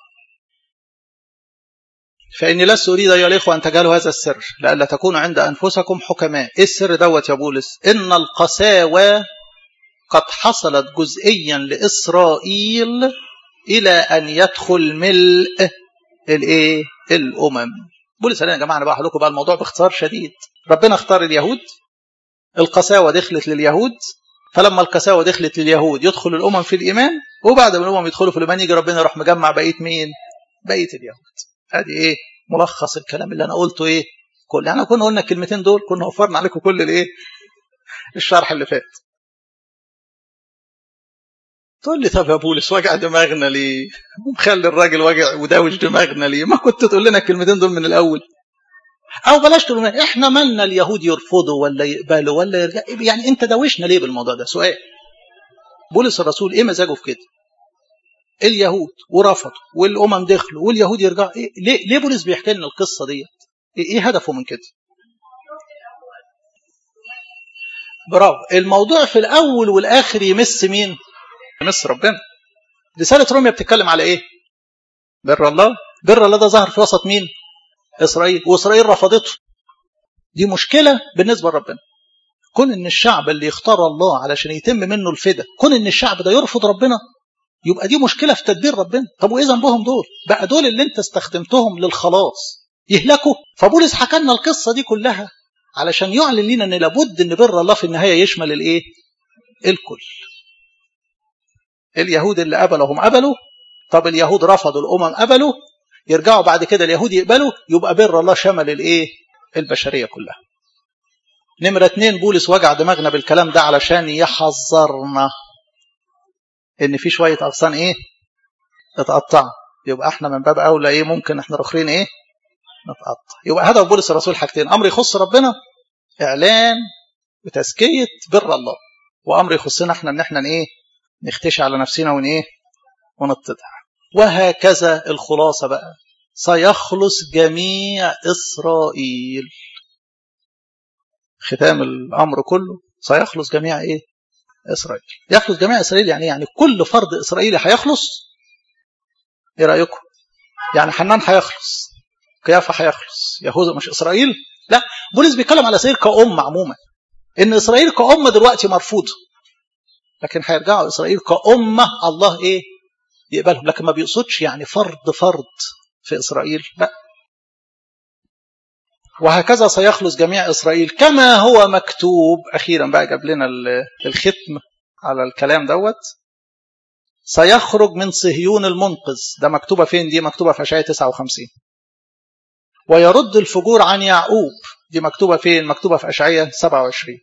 فإني لست أريد أيها الإخوة أن تجعلوا هذا السر لألا تكونوا عند أنفسكم حكماء. إيه السر دوت يا بولس؟ إن القساوة قد حصلت جزئيا لإسرائيل إلى أن يدخل ملء الأمم. بولس قال يا جماعة أنا بقول لكم بقى الموضوع باختصار شديد. ربنا اختار اليهود، القساوة دخلت لليهود، فلما القساوة دخلت لليهود يدخل الأمم في الإيمان، وبعد ما الأمم يدخلوا في الإيمان يجي ربنا يروح مجمع بقية مين؟ بقية اليهود. هذه ملخص الكلام اللي أنا قلته كل يعني كنا قلنا الكلمتين دول كنا وفرنا عليكم كل الشرح اللي فات. تقول لي طب يا بولس وجع دماغنا ليه؟ ومخلي الراجل وجع وداوج دماغنا ليه؟ ما كنت تقول لنا الكلمتين دول من الأول؟ أو بلاش تقول لنا إحنا مالنا اليهود يرفضوا ولا يقبلوا ولا يرجع، يعني أنت دوشنا ليه بالموضوع ده؟ سؤال. بولس الرسول إيه مزاجه في كده؟ اليهود ورفضوا والأمم دخلوا واليهود يرجعوا، ليه بولس بيحكي لنا القصة دي؟ إيه هدفه من كده؟ برافو. الموضوع في الأول والآخر يمس مين؟ يمس ربنا. رسالة روميا بتتكلم على إيه؟ بر الله. بر الله ده ظهر في وسط مين؟ إسرائيل، وإسرائيل رفضته. دي مشكلة بالنسبة لربنا. كون إن الشعب اللي يختار الله علشان يتم منه الفداء، كون إن الشعب ده يرفض ربنا، يبقى دي مشكلة في تدبير ربنا. طب وإيه ذنبهم دول؟ بقى دول اللي أنت استخدمتهم للخلاص يهلكوا؟ فبولس حكى لنا القصة دي كلها علشان يعلن لنا إن لابد إن بر الله في النهاية يشمل الكل. اليهود اللي قبلهم قبلوا، طب اليهود رفضوا، الأمم قبلوا، يرجعوا بعد كده اليهود يقبلوا، يبقى بر الله شمل البشرية كلها. نمرة 2 بولس وجع دماغنا بالكلام ده علشان يحذرنا ان في شوية اغصان اتقطع، يبقى احنا من باب اولى ممكن احنا الاخرين نتقطع. يبقى هدف بولس الرسول حاجتين: امر يخص ربنا، اعلان وتزكية بر الله، وامر يخصنا احنا ان احنا نختشي على نفسنا ونتضع. وهكذا الخلاصة بقى: سيخلص جميع إسرائيل. ختام الأمر كله سيخلص جميع إسرائيل. يخلص جميع إسرائيل يعني كل فرد إسرائيلي هيخلص. إيه رأيكم؟ يعني حنان هيخلص، قيافة هيخلص، يهوذا مش إسرائيل. لا، بولس بيتكلم على إسرائيل كأمة عموما، إن إسرائيل كأمة دلوقتي مرفوضة، لكن هيرجعوا إسرائيل كأمة الله يقبلهم، لكن ما بيقصدش يعني فرد في إسرائيل، لا. وهكذا سيخلص جميع إسرائيل كما هو مكتوب. أخيرا بقى جاب لنا الختم على الكلام دوت. سيخرج من صهيون المنقذ، ده مكتوبة فين؟ دي مكتوبة في أشعياء 59. ويرد الفجور عن يعقوب، دي مكتوبة فين؟ مكتوبة في أشعياء 27.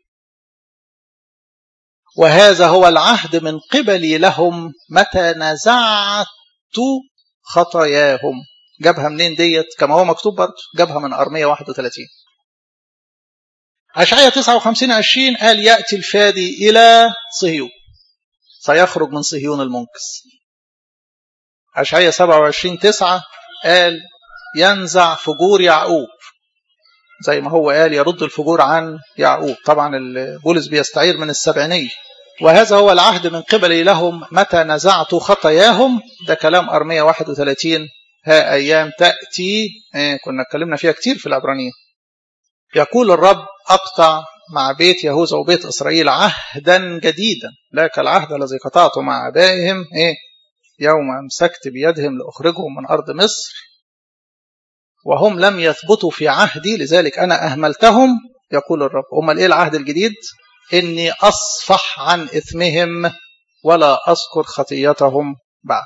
وهذا هو العهد من قبلي لهم متى نزعت خطاياهم. جابها منين ديت؟ كما هو مكتوب برضه، جابها من أرمية 31. أشعياء 59:20 قال يأتي الفادي إلى صهيون، سيخرج من صهيون المنقذ. أشعياء 27:9 قال ينزع فجور يعقوب، زي ما هو قال يرد الفجور عن يعقوب. طبعا بولس بيستعير من السبعينية. وهذا هو العهد من قبلي لهم متى نزعت خطاياهم، ده كلام أرمية 31. ها أيام تأتي، كنا اتكلمنا فيها كتير في العبرانية. يقول الرب أقطع مع بيت يهوذا وبيت إسرائيل عهدا جديدا لا كالعهد الذي قطعته مع آبائهم يوم أمسكت بيدهم لأخرجهم من أرض مصر وهم لم يثبتوا في عهدي لذلك أنا أهملتهم، يقول الرب. هم إيه العهد الجديد؟ إني أصفح عن إثمهم ولا أذكر خطيتهم بعد.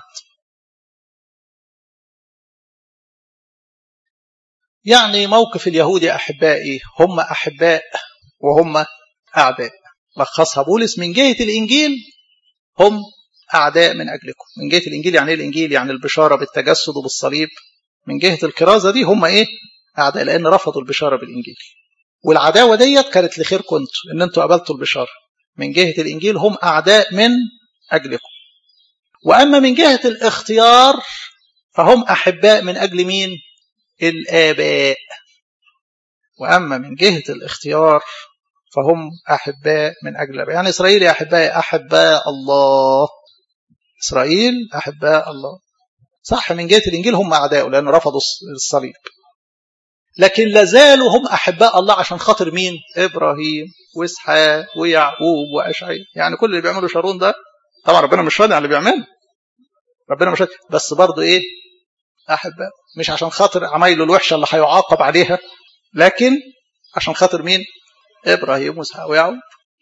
يعني موقف اليهود يا أحبائي، هم أحباء وهم أعداء. لخصها بولس من جهة الإنجيل هم أعداء من أجلكم. من جهة الإنجيل يعني إيه الإنجيل؟ يعني البشارة بالتجسد وبالصليب. من جهة الكرازة دي هم أعداء، لأن رفضوا البشارة بالإنجيل. والعداوة ديت كانت لخير كنتم، إن أنتوا قبلتوا البشارة. من جهة الإنجيل هم أعداء من أجلكم. وأما من جهة الاختيار فهم أحباء من أجل مين؟ الآباء. وأما من جهة الاختيار فهم أحباء من أجل الآباء. يعني إسرائيل يا أحباء أحباء الله. إسرائيل أحباء الله. صح، من جهة الإنجيل هم أعداء لأن رفضوا الصليب، لكن لازالوا هم أحباء الله عشان خاطر مين؟ إبراهيم وإسحاق ويعقوب وأشعياء. يعني كل اللي بيعملوا شارون ده طبعا ربنا مش راضي على اللي بيعمله، ربنا مش راضي، بس برضه أحباء. مش عشان خاطر عمايله الوحشة اللي هيعاقب عليها، لكن عشان خاطر مين؟ إبراهيم وإسحاق ويعقوب.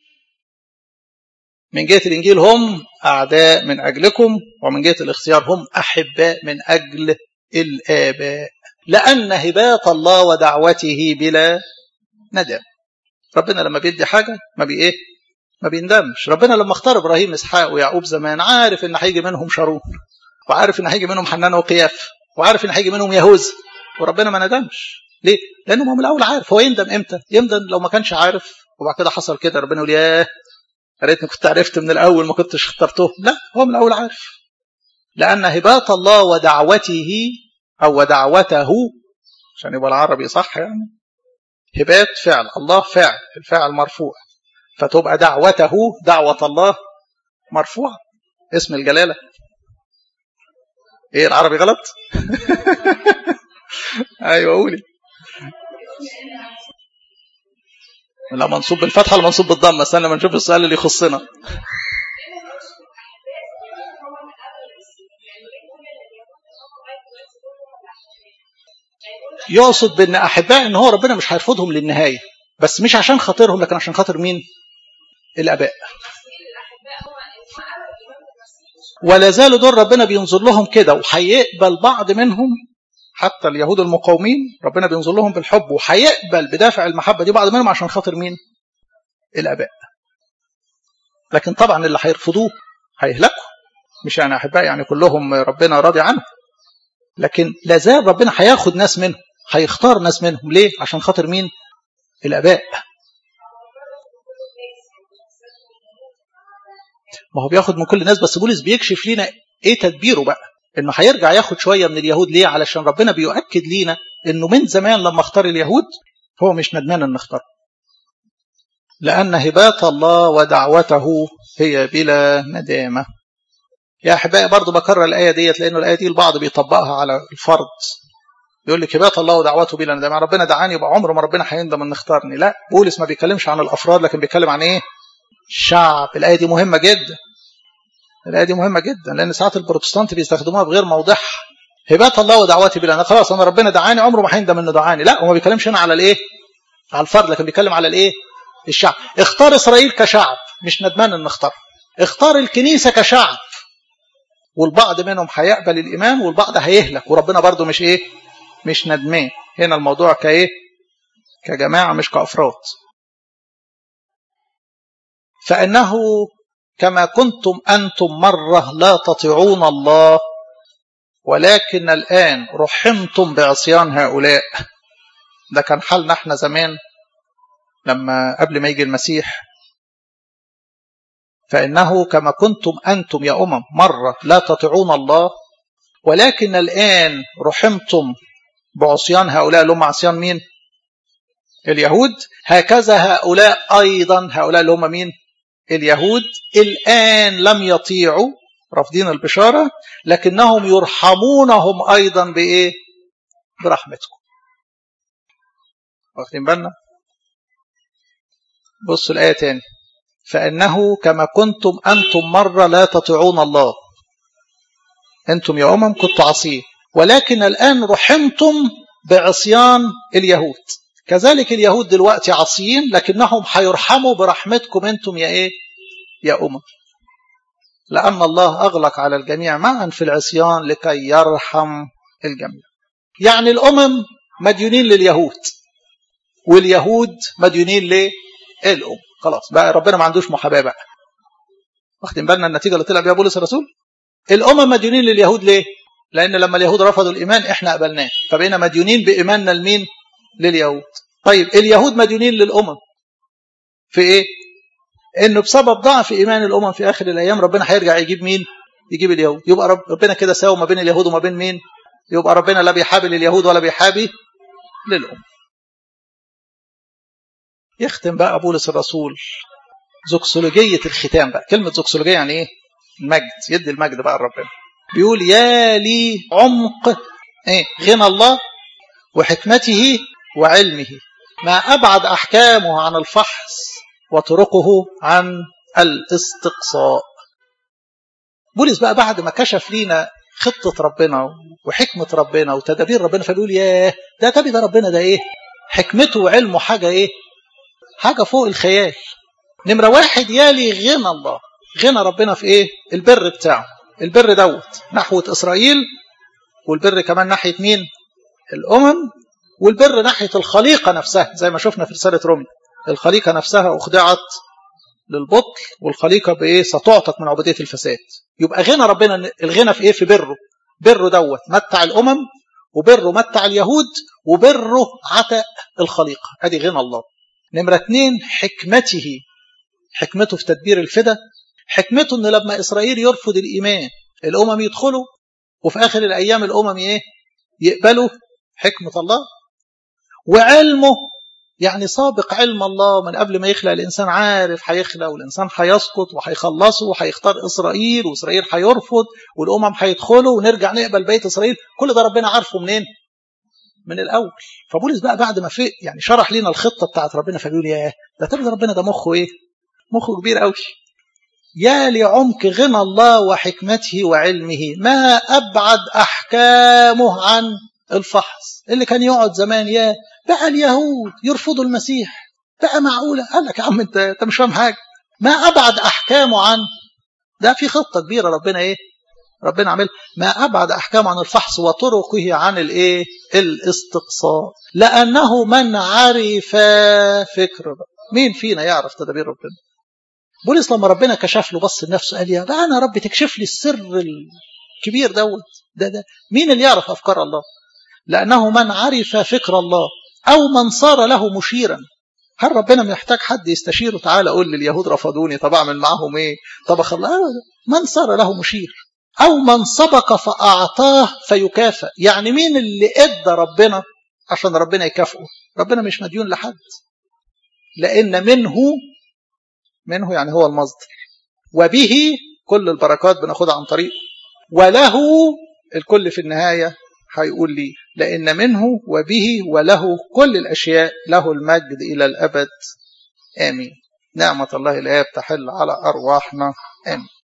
من جهة الإنجيل هم أعداء من أجلكم، ومن جهة الاختيار هم أحباء من أجل الآباء، لأن هبات الله ودعوته بلا ندم. ربنا لما بيدي حاجة ما بيندمش. ربنا لما اختار إبراهيم إسحاق ويعقوب زمان عارف إن هيجي منهم شارون، وعارف إن هيجي منهم حنان وقياف، وعارف إن هيجي منهم يهوذا، وربنا ما ندمش. ليه؟ لأنه من الأول عارف. هو يندم إمتى؟ يندم لو ما كانش عارف وبعد كده حصل كده ربنا يقول ياه يا ريتني كنت عرفت من الأول ما كنتش اخترته. لا، هو من الأول عارف. لأن هبات الله ودعوته أو ودعوته، عشان يبقى العربي صح، يعني هبات فعل، الله فعل، الفاعل مرفوع، فتبقى دعوته دعوة الله مرفوعة. اسم الجلالة ايه العربي غلط؟ ايوه قولي. لا، منصوب بالفتحة ولا منصوب بالضمة؟ استنى لما نشوف السؤال اللي يخصنا. يقصد بأن أحباء إن هو ربنا مش هيرفضهم للنهاية، بس مش عشان خاطرهم، لكن عشان خاطر مين؟ الآباء. ولا زالوا دول ربنا بينظر لهم كده، وهيقبل بعض منهم حتى اليهود المقاومين ربنا بينظر لهم بالحب، وهيقبل بدافع المحبة دي بعض منهم عشان خاطر مين؟ الآباء. لكن طبعا اللي هيرفضوه هيهلكوا. مش يعني أحباء يعني كلهم ربنا راضي عنه، لكن لازال ربنا هياخد ناس منهم، هيختار ناس منهم. ليه؟ عشان خاطر مين؟ الآباء. ما هو بياخد من كل الناس، بس بولس بيكشف لينا ايه تدبيره بقى، انه هيرجع ياخد شوية من اليهود. ليه؟ علشان ربنا بيؤكد لينا انه من زمان لما اختار اليهود هو مش ندمان ان اختار، لأن هبات الله ودعوته هي بلا ندامة. يا أحبائي برضو بكرر الآية ديت، لأنه الآية دي البعض بيطبقها على الفرد، يقول لك هبات الله ودعوته بلا ندامة، ربنا دعاني يبقى عمره ما ربنا هيندم ان اختارني. لا، بولس ما بيتكلمش عن الأفراد، لكن بيتكلم عن ايه؟ الشعب. الآية دي مهمة جدا. الآية دي مهمة جدا، لأن ساعات البروتستانت بيستخدموها بغير موضحها. هبات الله ودعواتي بلا، أنا خلاص أنا ربنا دعاني عمره ما هيندم إنه دعاني. لا، هو ما بيتكلمش هنا على الإيه؟ على الفرد، لكن بيتكلم على الإيه؟ الشعب. اختار إسرائيل كشعب، مش ندمان إن اختار. اختار الكنيسة كشعب، والبعض منهم هيقبل الإيمان والبعض هيهلك، وربنا برضو مش إيه؟ مش ندمان. هنا الموضوع كإيه؟ كجماعة مش كأفراد. فإنه كما كنتم أنتم مرة لا تطيعون الله، ولكن الآن رحمتم بعصيان هؤلاء. ده كان حالنا احنا زمان لما قبل ما يجي المسيح. فإنه كما كنتم أنتم يا مرة لا تطيعون الله، ولكن الآن رحمتم بعصيان هؤلاء، اللي هم عصيان مين؟ اليهود. هكذا هؤلاء أيضا، هؤلاء اللي هم مين؟ اليهود، الآن لم يطيعوا، رافضين البشارة، لكنهم يرحمونهم أيضا بإيه؟ برحمتكم. واخدين بالنا؟ بصوا الآية تاني. فإنه كما كنتم أنتم مرة لا تطيعون الله، أنتم يا كنتوا عصين، ولكن الآن رحمتم بعصيان اليهود. كذلك اليهود دلوقتي عصيين، لكنهم هيرحموا برحمتكم أنتم يا إيه؟ يا لأن الله أغلق على الجميع معا في العصيان لكي يرحم الجميع. يعني الأمم مديونين لليهود، واليهود مديونين للأمم. خلاص بقى ربنا ما عندوش محاباة بقى. واخدين بالنا النتيجة اللي طلع بها بولس الرسول؟ الأمم مديونين لليهود ليه؟ لأن لما اليهود رفضوا الإيمان إحنا قبلناه، فبقينا مديونين بإيماننا لمين؟ لليهود. طيب اليهود مديونين للأمم في إيه؟ إنه بسبب ضعف إيمان الأمم في آخر الأيام ربنا هيرجع يجيب مين؟ يجيب اليهود. يبقى ربنا كده ساوى ما بين اليهود وما بين مين؟ يبقى ربنا لا بيحابي لليهود ولا بيحابي للأمم. يختم بقى بولس الرسول زوكسولوجية الختام بقى. كلمة زوكسولوجية يعني إيه؟ المجد، يدي المجد بقى لربنا. بيقول يا لي عمق إيه؟ غنى الله وحكمته وعلمه، ما أبعد أحكامه عن الفحص وطرقه عن الاستقصاء. بولس بقى بعد ما كشف لينا خطة ربنا وحكمة ربنا وتدابير ربنا، فبيقول ياه ده ده ربنا ده إيه؟ حكمته وعلمه حاجة إيه؟ حاجة فوق الخيال. نمرة واحد يالي غنى الله. غنى ربنا في إيه؟ البر بتاعه. البر دوت نحوة إسرائيل، والبر كمان ناحية مين؟ الأمم، والبر ناحية الخليقة نفسها، زي ما شفنا في رسالة روميا. الخليقة نفسها أخضعت للبطل، والخليقة بإيه؟ ستعتق من عبودية الفساد. يبقى غنى ربنا، الغنى في إيه؟ في بره. بره دوت متع الأمم، وبره متع اليهود، وبره عتق الخليقة. هذه غنى الله. نمرة 2 حكمته. حكمته في تدبير الفدى. حكمته ان لما اسرائيل يرفض الايمان الامم يدخلوا، وفي اخر الايام الامم ايه؟ يقبلوا حكمة الله. وعلمه يعني سابق علم الله من قبل ما يخلق الانسان، عارف هيخلق والانسان هيسقط وهيخلصه وهيختار اسرائيل، واسرائيل هيرفض والامم هيدخلوا ونرجع نقبل بيت اسرائيل. كل ده ربنا عارفه منين؟ من الاول. فبولس بقى بعد ما فيه يعني شرح لنا الخطه بتاعت ربنا، فبيقول ياه ده تبقى ربنا ده مخه ايه؟ مخه كبير قوي. يا لعمق غنى الله وحكمته وعلمه، ما أبعد أحكامه عن الفحص. اللي كان يقعد زمان يا بقى اليهود يرفضوا المسيح، بقى معقولة؟ قال لك يا عم انت مش فاهم حاجة. ما أبعد أحكامه عن ده، في خطة كبيرة ربنا ايه؟ ربنا عمل ما أبعد أحكامه عن الفحص وطرقه عن الايه؟ الاستقصاء. لأنه من عرف فكر. مين فينا يعرف تدابير ربنا؟ بولس لما ربنا كشف له بص لنفسه قال يا بقى انا رب تكشف لي السر الكبير دوت. ده مين اللي يعرف افكار الله؟ لانه من عرف فكر الله او من صار له مشيرا. هل ربنا محتاج حد يستشيره؟ تعالى قول لي اليهود رفضوني، طب اعمل معاهم ايه؟ طب اخلص. من صار له مشير او من سبق فاعطاه فيكافئ. يعني مين اللي ادى ربنا عشان ربنا يكافئه؟ ربنا مش مديون لحد، لان منه يعني هو المصدر، وبه كل البركات بناخدها عن طريقه، وله الكل في النهاية هيقول لي لأن منه وبه وله كل الأشياء، له المجد إلى الأبد آمين. نعمة الله الآب تحل على أرواحنا آمين.